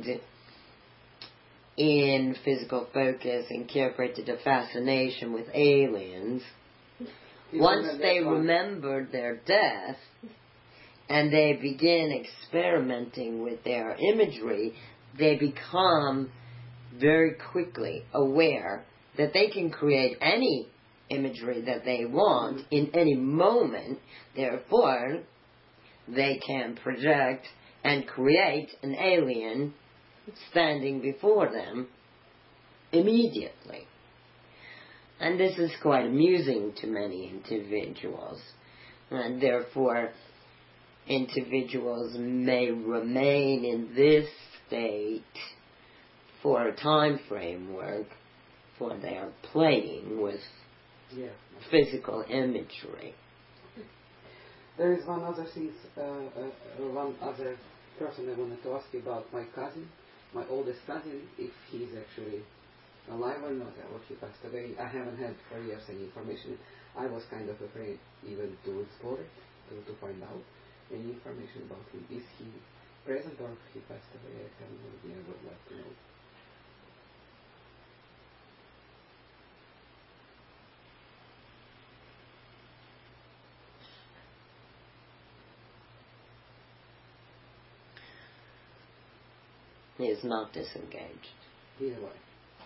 in physical focus incorporated a fascination with aliens, once they remembered their death and they begin experimenting with their imagery, they become very quickly aware that they can create any imagery that they want in any moment. Therefore, they can project and create an alien standing before them immediately. And this is quite amusing to many individuals. And therefore, individuals may remain in this state for a time framework, for they are playing with physical imagery. There is one other thing, one other person I wanted to ask you about. My cousin, my oldest cousin, if he's actually alive or not, or he passed away. I haven't had for years any information. I was kind of afraid even to explore it, to find out any information about him. Is he present or he passed away? I have no idea. I would like to know. He is not disengaged. Either way.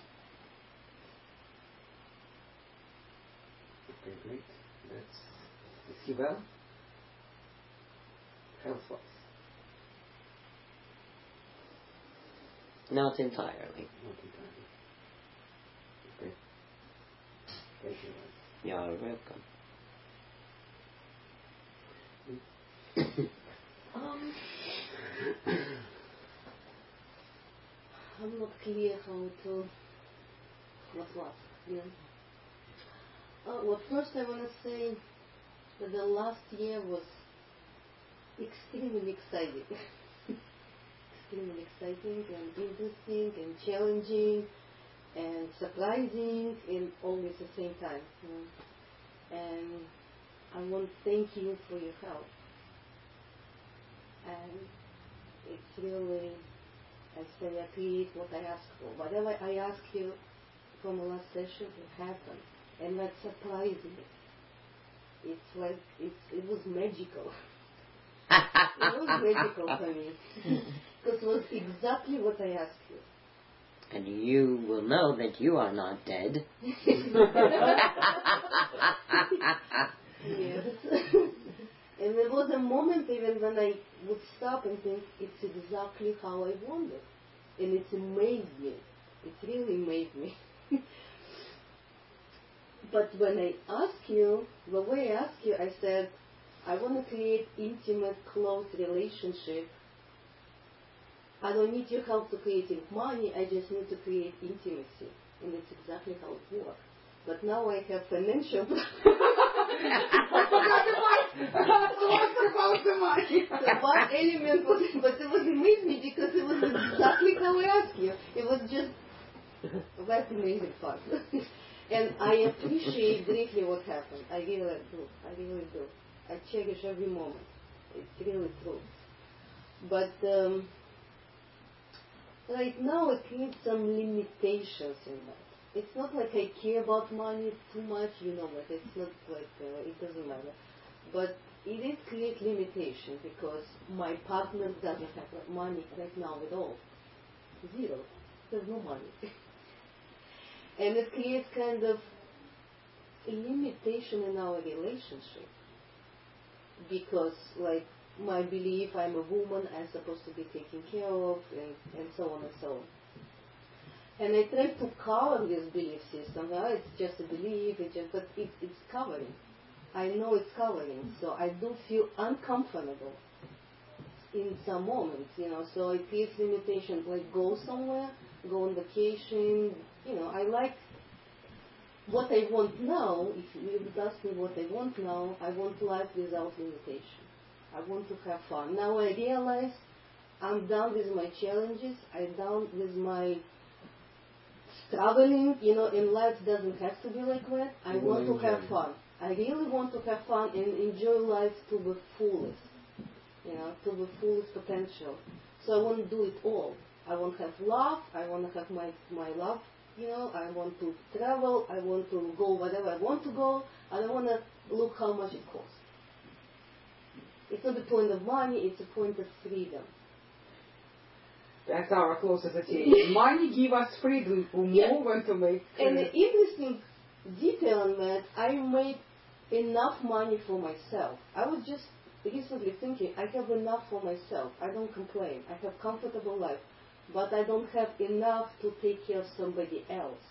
Okay, great. Is he well? Health-wise? Not entirely. Not entirely. Okay. Thank you. You are welcome. I'm not clear what was. Yeah. Well, first I want to say that the last year was extremely exciting. Extremely exciting and interesting and challenging and surprising and all at the same time. And I want to thank you for your help. And it's really, I say, I create what I ask for. Whatever I ask you from the last session will happen. And that surprised me. It's like, it was magical. It was magical for me. Because it was exactly what I asked you. And you will know that you are not dead. Yes. And there was a moment even when I would stop and think, it's exactly how I want it. And it amazed me. It really amazed me. But when I asked you, the way I asked you, I said, I want to create intimate, close relationship. I don't need your help to creating money, I just need to create intimacy. And that's exactly how it works. But now I have financial about the money. So one element was, but it was amazing because it was exactly how I asked you. It was just, that's amazing fun. And I appreciate greatly what happened. I really do. I really do. I cherish every moment. It's really true. But right now it creates some limitations in that. It's not like I care about money too much, you know, but it's not like, it doesn't matter. But it is create limitation because my partner doesn't have money right now at all. Zero. There's no money. And it creates kind of a limitation in our relationship. Because, like, my belief, I'm a woman, I'm supposed to be taken care of, and so on and so on. And I try to cover this belief system. Well, it's just a belief, but it's covering. I know it's covering, so I do feel uncomfortable in some moments, so it creates limitation, like go somewhere, go on vacation, I like what I want now. If you would ask me what I want now, I want life without limitation. I want to have fun. Now I realize I'm done with my challenges, I'm done with my struggling, and life doesn't have to be like that. I want to have fun. I really want to have fun and enjoy life to the fullest, to the fullest potential. So I want to do it all. I want to have love. I want to have my love. I want to travel. I want to go wherever I want to go. I don't want to look how much it costs. It's not the point of money. It's a point of freedom. That's our closest achievement. Money give us freedom to move and to make. And the interesting detail on that, I made enough money for myself. I was just recently thinking, I have enough for myself. I don't complain. I have comfortable life. But I don't have enough to take care of somebody else.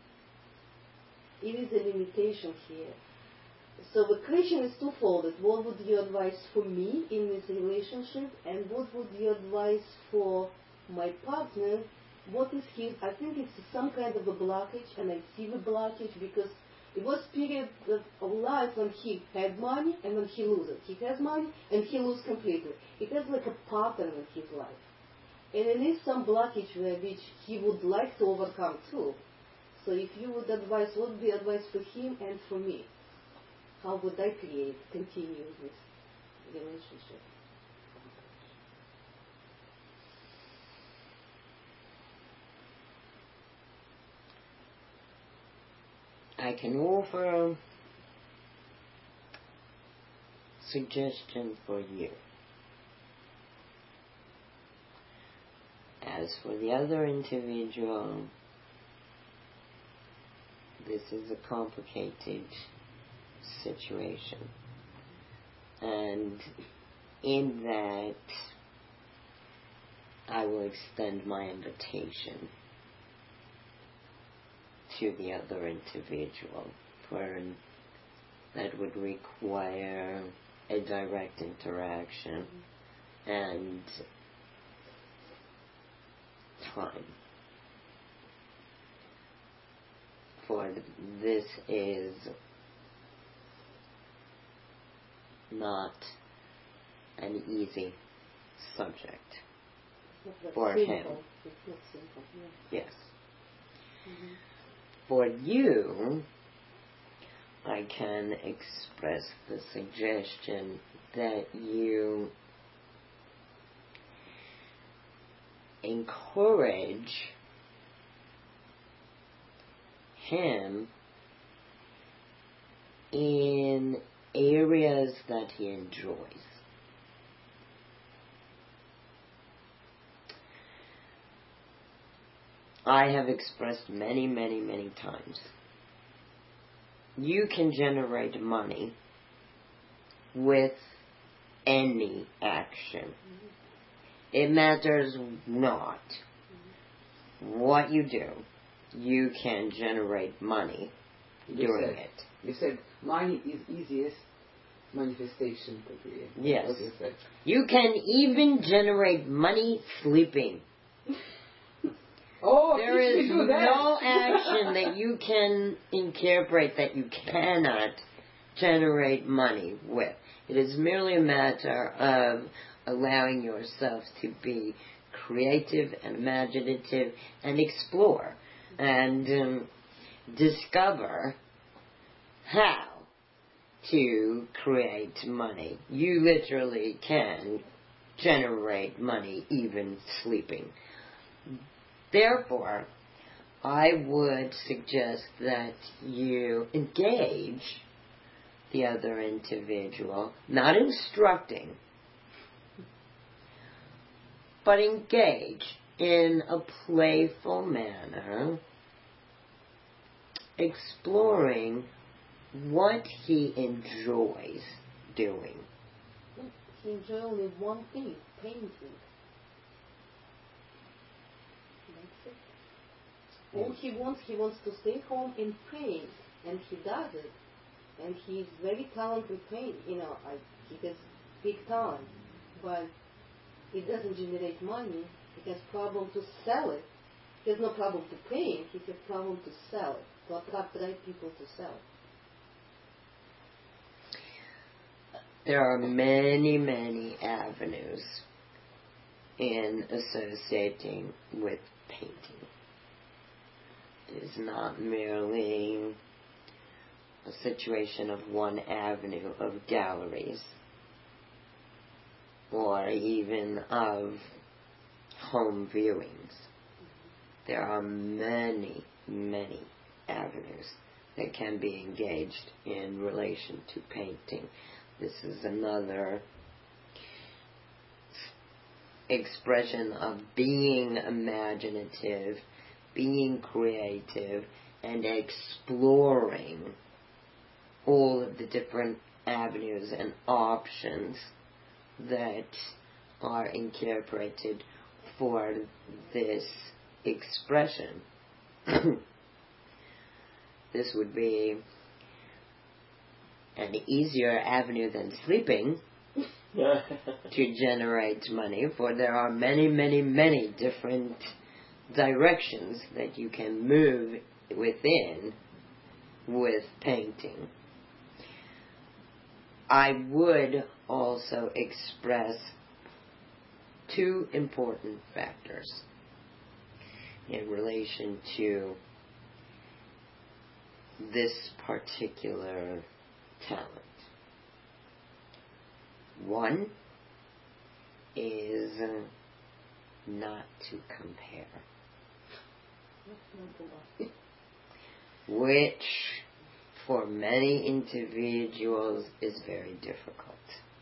It is a limitation here. So the question is twofold. What would you advise for me in this relationship? And what would you advise for my partner? What is his? I think it's some kind of a blockage, and I see the blockage because it was period of life when he had money and when he loses. He has money and he loses completely. It has like a pattern in his life. And it is some blockage there which he would like to overcome too. So if you would advise, what would be advice for him and for me? How would I continue this relationship? I can offer a suggestion for you. As for the other individual, this is a complicated situation. And in that, I will extend my invitation to the other individual, for that would require a direct interaction and time. For this is not an easy subject for him. It's not simple. Yes. Mm-hmm. For you, I can express the suggestion that you encourage him in areas that he enjoys. I have expressed many, many, many times. You can generate money with any action. It matters not what you do. You can generate money doing it. You said money is easiest manifestation to create. Yes. You can even generate money sleeping. Oh, there is no action that you can incorporate that you cannot generate money with. It is merely a matter of allowing yourself to be creative and imaginative and explore and discover how to create money. You literally can generate money even sleeping. Therefore, I would suggest that you engage the other individual, not instructing, but engage in a playful manner, exploring what he enjoys doing. He enjoys only one thing, painting. That's it. All he wants to stay home and paint, and he does it. And he's very talented paint. He has big talent, but it doesn't generate money. He has problem to sell it. He has no problem to paint. He has problem to sell it, to attract the right people to sell it. There are many, many avenues in associating with painting. It is not merely a situation of one avenue of galleries or even of home viewings. There are many, many avenues that can be engaged in relation to painting. This is another expression of being imaginative, being creative, and exploring all of the different avenues and options that are incorporated for this expression. This would be an easier avenue than sleeping to generate money, for there are many, many, many different directions that you can move within with painting. I would also express two important factors in relation to this particular talent. One is not to compare, which for many individuals is very difficult.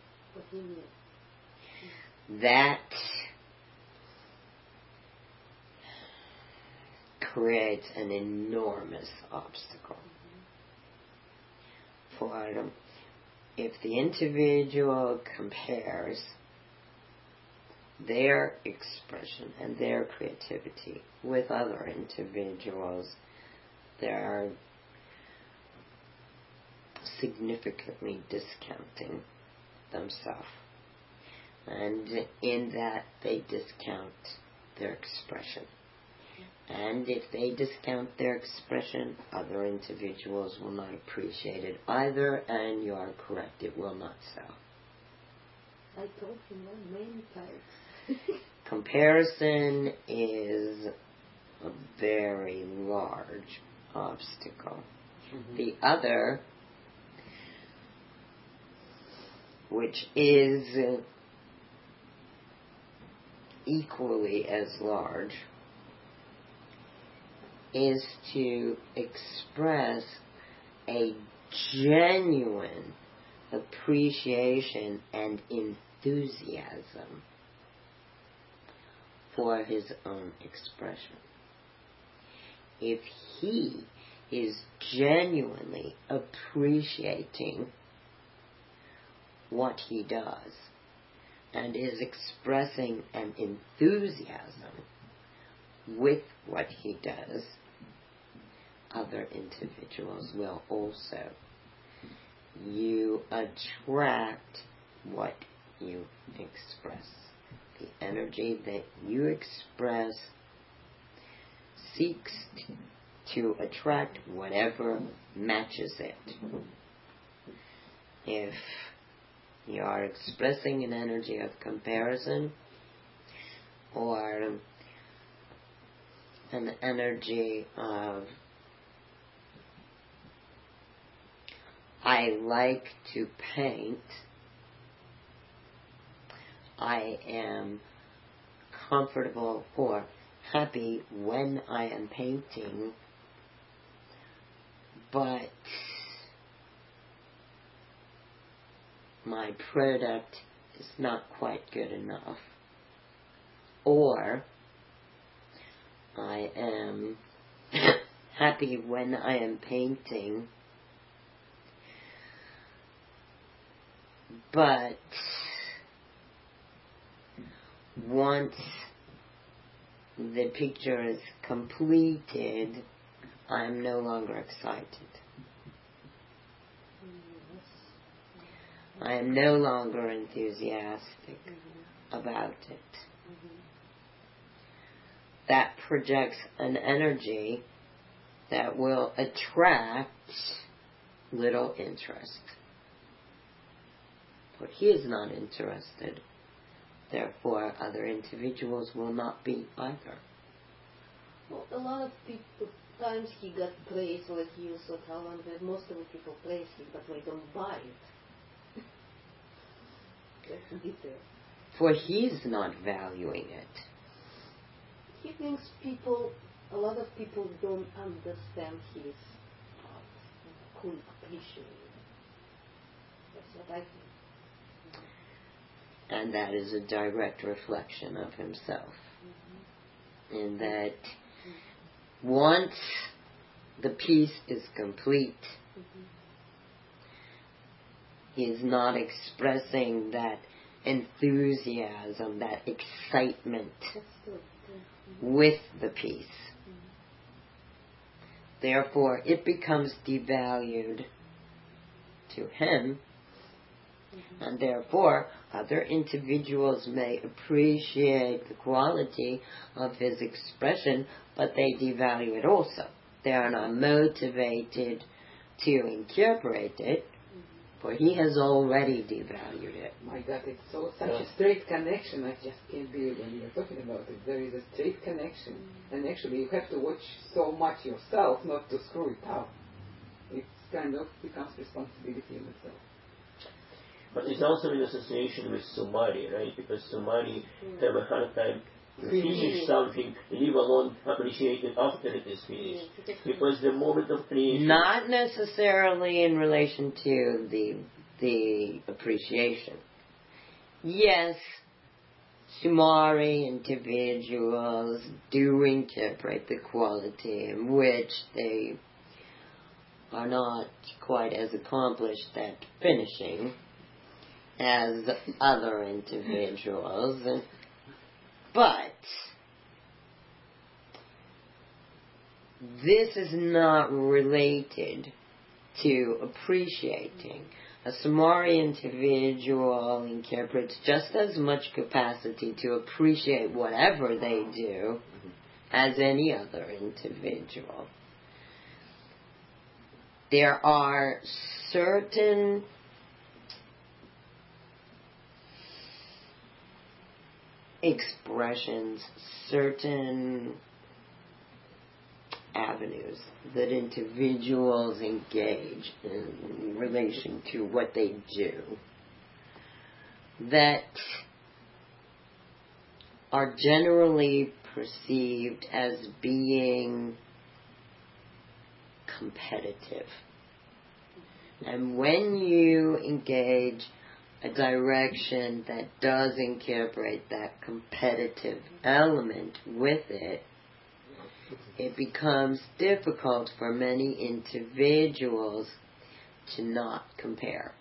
That creates an enormous obstacle. For if the individual compares their expression and their creativity with other individuals, they are significantly discounting themselves. And in that, they discount their expression. And if they discount their expression, other individuals will not appreciate it either, and you are correct, it will not sell. I told him many times. Comparison is a very large obstacle. Mm-hmm. The other, which is equally as large, is to express a genuine appreciation and enthusiasm for his own expression. If he is genuinely appreciating what he does and is expressing an enthusiasm with what he does, other individuals will also. You attract what you express. The energy that you express seeks to attract whatever matches it. If you are expressing an energy of comparison or an energy of I like to paint, I am comfortable or happy when I am painting, but my product is not quite good enough. Or I am happy when I am painting, but once the picture is completed, I am no longer excited. I am no longer enthusiastic about it. That projects an energy that will attract little interest. But he is not interested. Therefore, other individuals will not be either. Well, a lot of people, times he got praise like you so talented. Most of the people praise him, but they don't buy it. That's the detail. For he's not valuing it. He thinks a lot of people don't understand his art, couldn't appreciate it. That's what I think. And that is a direct reflection of himself. In that once the piece is complete, he is not expressing that enthusiasm, that excitement with the piece. Therefore, it becomes devalued to him, and therefore other individuals may appreciate the quality of his expression, but they devalue it also. They are not motivated to incorporate it, for he has already devalued it. My God, it's such a straight connection. I just can't believe when you're talking about it. There is a straight connection. And actually you have to watch so much yourself not to screw it up. It kind of becomes responsibility in itself. But it's also in association with Samadhi, right? Because Samadhi have a hard time to finish something, leave alone appreciate it after it is finished. Because the moment of creation... Not necessarily in relation to the appreciation. Yes, Sumari individuals do interpret the quality in which they are not quite as accomplished at finishing as other individuals, but this is not related to appreciating. A Samari individual interprets just as much capacity to appreciate whatever they do as any other individual. There are certain expressions, certain avenues that individuals engage in relation to what they do that are generally perceived as being competitive. And when you engage a direction that does incorporate that competitive element with it, it becomes difficult for many individuals to not compare.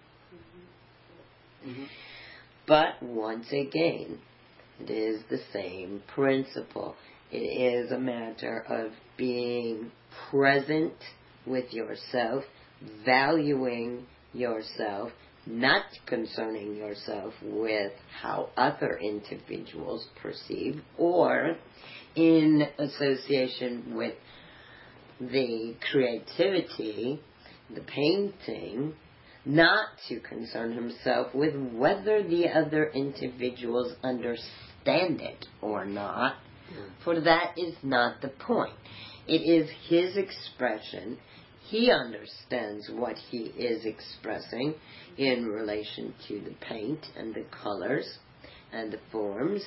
But once again, it is the same principle. It is a matter of being present with yourself, valuing yourself, not concerning yourself with how other individuals perceive, or in association with the creativity, the painting, not to concern himself with whether the other individuals understand it or not, for that is not the point. It is his expression. He understands what he is expressing in relation to the paint and the colors and the forms.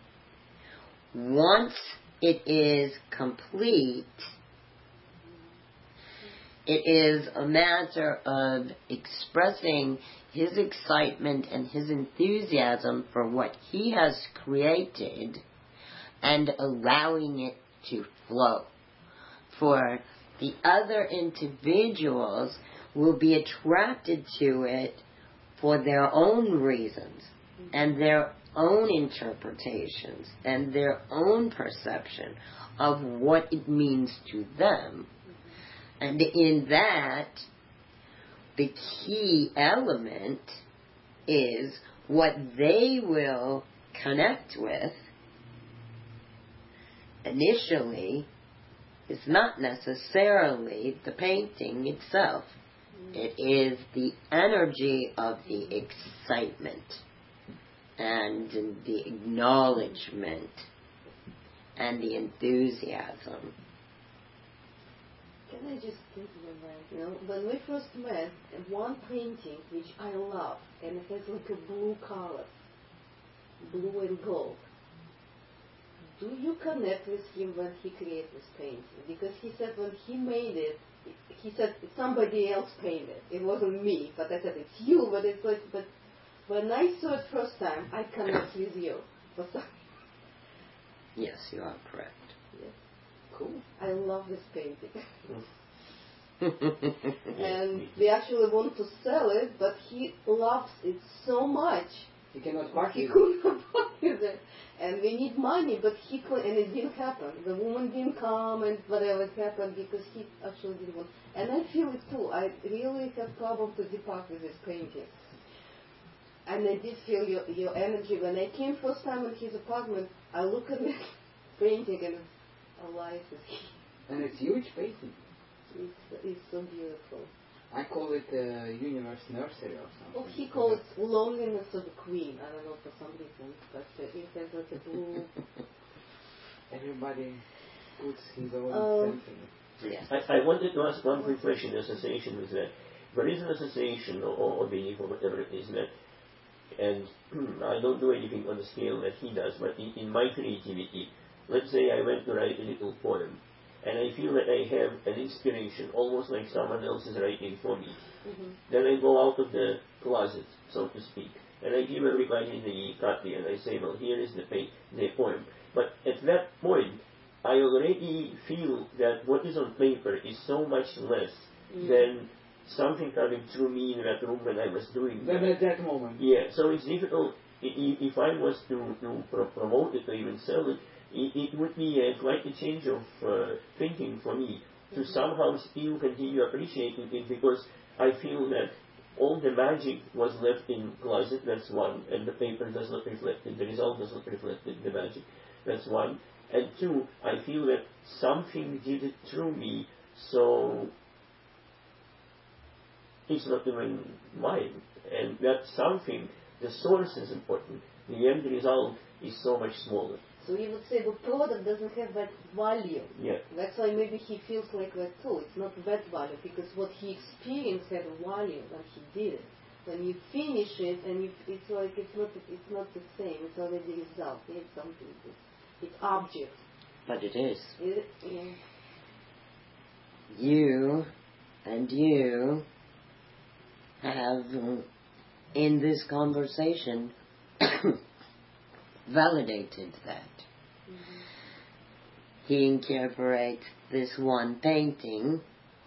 Once it is complete, it is a matter of expressing his excitement and his enthusiasm for what he has created and allowing it to flow. For the other individuals will be attracted to it for their own reasons and their own interpretations and their own perception of what it means to them. And in that, the key element is what they will connect with initially is not necessarily the painting itself. It is the energy of the excitement and the acknowledgement and the enthusiasm. Can I just think about, when we first met, one painting which I love, and it has like a blue color, blue and gold. Do you connect with him when he created this painting? Because he said when he made it, he said somebody else painted. It wasn't me, but I said it's you. But it's like, but when I saw it first time, I connect with you. Yes, you are correct. Yes. Cool. I love this painting. And we actually want to sell it, but he loves it so much. He cannot part He with it. could not part with it. And we need money, but he could, and it didn't happen. The woman didn't come and whatever happened because he actually didn't want. And I feel it too. I really have problem to depart with this painting. And I did feel your energy. When I came first time in his apartment, I look at this painting and it's alive with him. And it's huge painting. It's so beautiful. I call it Universe Nursery or something. Well, he calls it Loneliness of the Queen. I don't know for some reason, but it has like a blue. Everybody puts his own sense in it. Yes. I wanted to ask one quick question in association with that. There is an association or belief or whatever it is that, and I don't do anything on the scale that he does, but in my creativity, let's say I went to write a little poem, and I feel that I have an inspiration, almost like someone else is writing for me. Mm-hmm. Then I go out of the closet, so to speak, and I give everybody the copy, and I say, well, here is the poem. But at that point, I already feel that what is on paper is so much less than something coming through me in that room when I was doing that. Then at that moment. Yeah, so it's difficult. If I was to promote it or even sell it, it would be quite a change of thinking for me to somehow still continue appreciating it, because I feel that all the magic was left in closet, that's one, and the paper does not reflect it, the result does not reflect it, the magic, that's one. And two, I feel that something did it through me, so it's not even mine. And that something, the source is important, the end result is so much smaller. So you would say the product doesn't have that value. Yeah. That's why maybe he feels like that too. It's not that value, because what he experienced had a value when he did it. When you finish it, and it's like it's not the same. It's already the result. It's something. It's object. But it is. Yeah. You and you have, in this conversation, validated that. Mm-hmm. He incorporates this one painting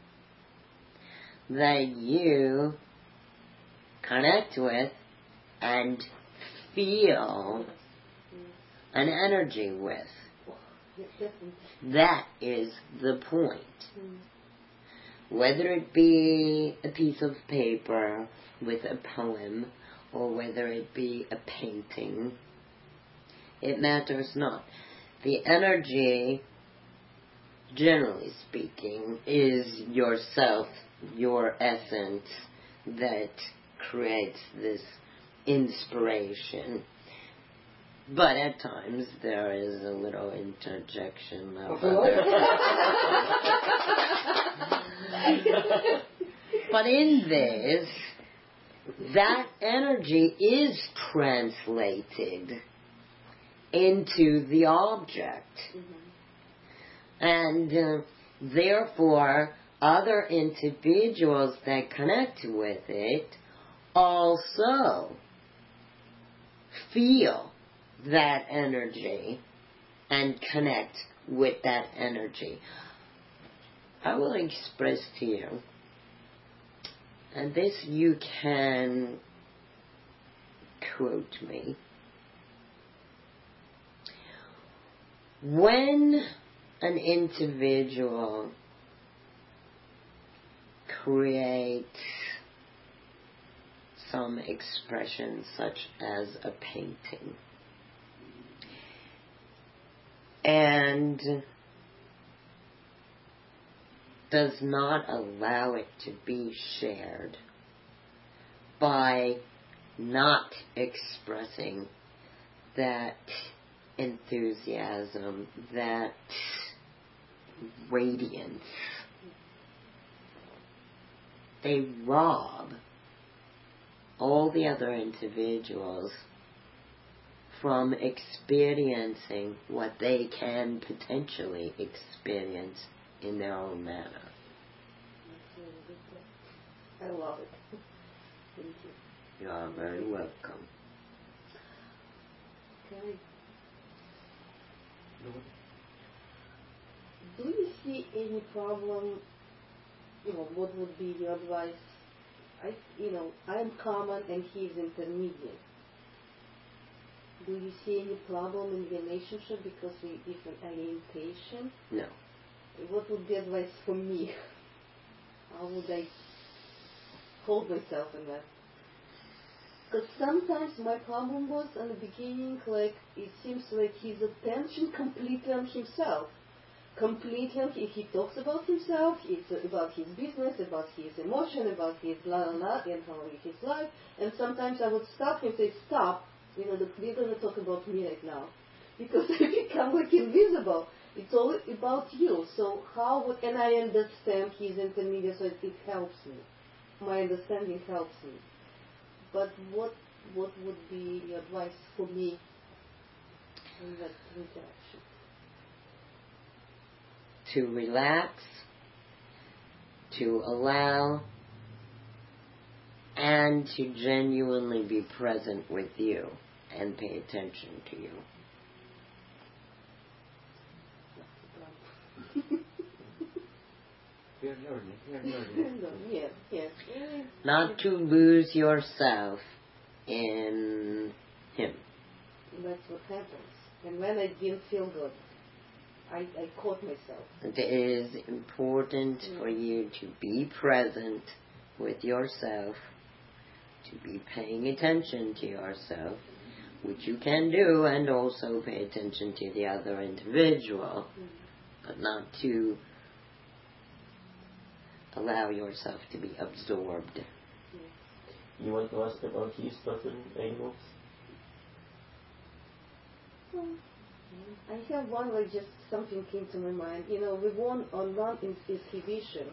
that you connect with and feel an energy with. Yes, definitely. That is the point. Whether it be a piece of paper with a poem, or whether it be a painting, it matters not. The energy, generally speaking, is yourself, your essence, that creates this inspiration. But at times there is a little interjection of other. But in this, that energy is translated into the object. And therefore, other individuals that connect with it also feel that energy and connect with that energy. I will express to you, and this you can quote me. When an individual creates some expression such as a painting and does not allow it to be shared by not expressing that enthusiasm, that radiance, they rob all the other individuals from experiencing what they can potentially experience in their own manner. I love it. Thank you. You are very welcome. Okay. Do you see any problem? What would be your advice? I'm common and he is intermediate. Do you see any problem in the relationship because we different orientation? No. What would be advice for me? How would I hold myself in that? Because sometimes my problem was in the beginning, like it seems like his attention completely on himself. Completely, if he talks about himself, it's about his business, about his emotion, about his and how his life. And sometimes I would stop him and say, stop, we're going to talk about me right now. Because I become like invisible. It's all about you. So and I understand his intermediate, so it helps me. My understanding helps me. But what would be your advice for me in that interaction? To relax, to allow, and to genuinely be present with you and pay attention to you. We are learning. Yes. Not to lose yourself in him. That's what happens. And when I didn't feel good, I caught myself. It is important for you to be present with yourself, to be paying attention to yourself, which you can do, and also pay attention to the other individual, but not to allow yourself to be absorbed. You want to ask about his totem animals? I have one where just something came to my mind. We won on one exhibition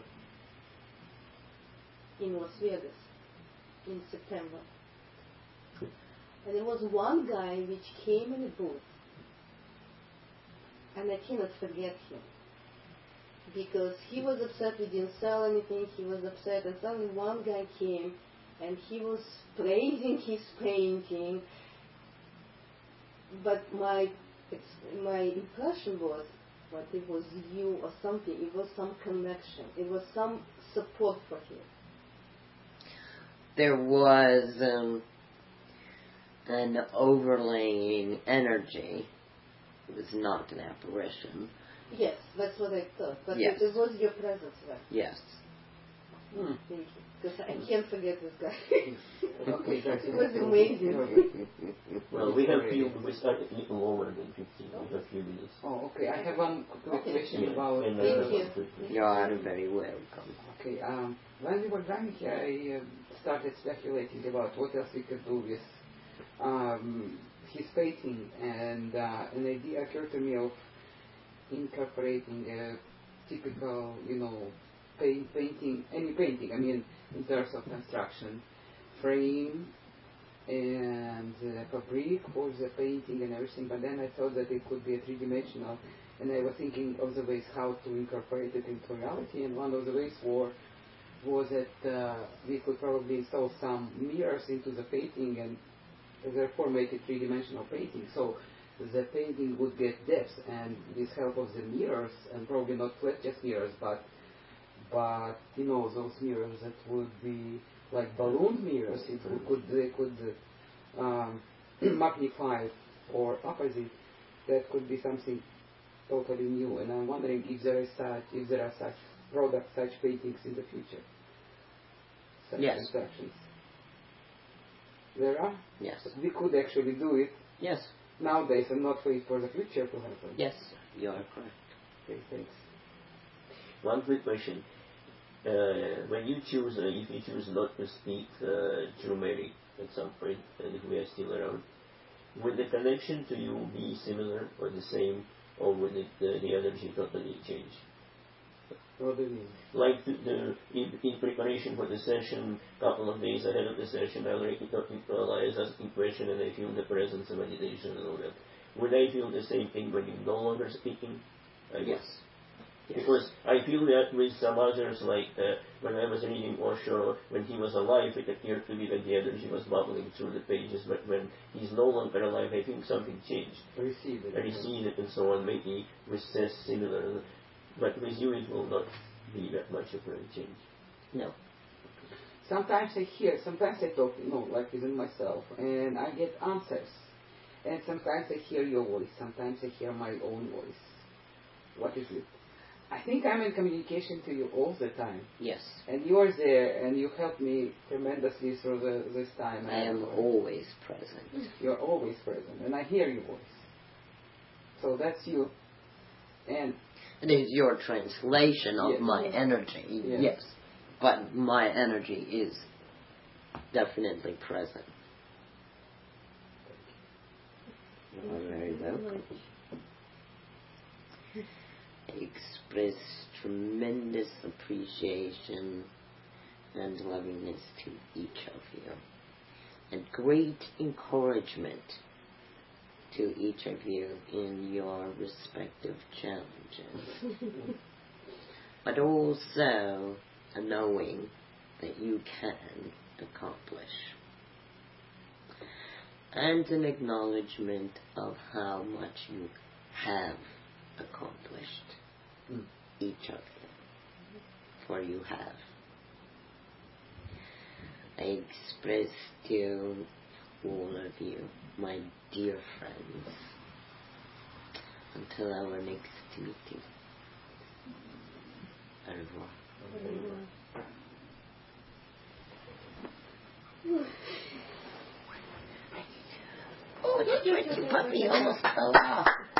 in Las Vegas in September. And there was one guy which came in a booth, and I cannot forget him. Because he was upset we didn't sell anything, he was upset, and suddenly one guy came and he was praising his painting. But my impression was that it was you or something, it was some connection, it was some support for him. There was an overlaying energy. It was not an apparition. Yes, that's what I thought. But yes. It was your presence there. Yes. Thank you. Because I can't forget this guy. Okay, it was amazing. Well, we started a little lower than 15. We have a few minutes. Oh, okay. I have one quick question about... Thank you. You are very welcome. Okay, when we were driving here, I started speculating about what else we could do with his painting, and an idea occurred to me of incorporating a typical, painting, any painting, in terms of construction, frame and fabric for the painting and everything, but then I thought that it could be a three-dimensional, and I was thinking of the ways how to incorporate it into reality, and one of the ways was that we could probably install some mirrors into the painting and therefore make it three-dimensional painting. So the painting would get depth, and with help of the mirrors, and probably not flat just mirrors, but those mirrors that would be like balloon mirrors, they could magnify or opposite. That could be something totally new. And I'm wondering if there are such products, such paintings in the future. Such constructions. There are? Yes. We could actually do it Yes. nowadays and not wait for the future to happen. Yes, you are correct. Okay, thanks. One quick question. When you choose, if you choose not to speak through Mary at some point, and if we are still around, would the connection to you be similar or the same, or would the energy totally change? What do you mean? Like in preparation for the session, a couple of days ahead of the session, I already talking to Elias, asking question, and I feel the presence of meditation and all that. Would I feel the same thing when you're no longer speaking? I guess. Yes. Because I feel that with some others, like when I was reading Osho, when he was alive, it appeared to me that the energy was bubbling through the pages, but when he's no longer alive, I think something changed. Receive I receive it and so on, maybe with Seth similar, but with you it will not be that much of a change. No. Sometimes I hear, sometimes I talk, like even myself, and I get answers. And sometimes I hear your voice, sometimes I hear my own voice. What is it? I think I'm in communication to you all the time. Yes. And you are there, and you help me tremendously through this time. I am always present. You're always present, and I hear your voice. So that's you. And It is your translation of Yes. my energy, Yes. yes. But my energy is definitely present. You are very welcome. I express tremendous appreciation and lovingness to each of you, and great encouragement to each of you in your respective challenges, but also a knowing that you can accomplish, and an acknowledgement of how much you have accomplished, each of you, for you have. I express to all of you, my dear friends, until our next meeting. Au revoir. Oh, the puppy almost fell off.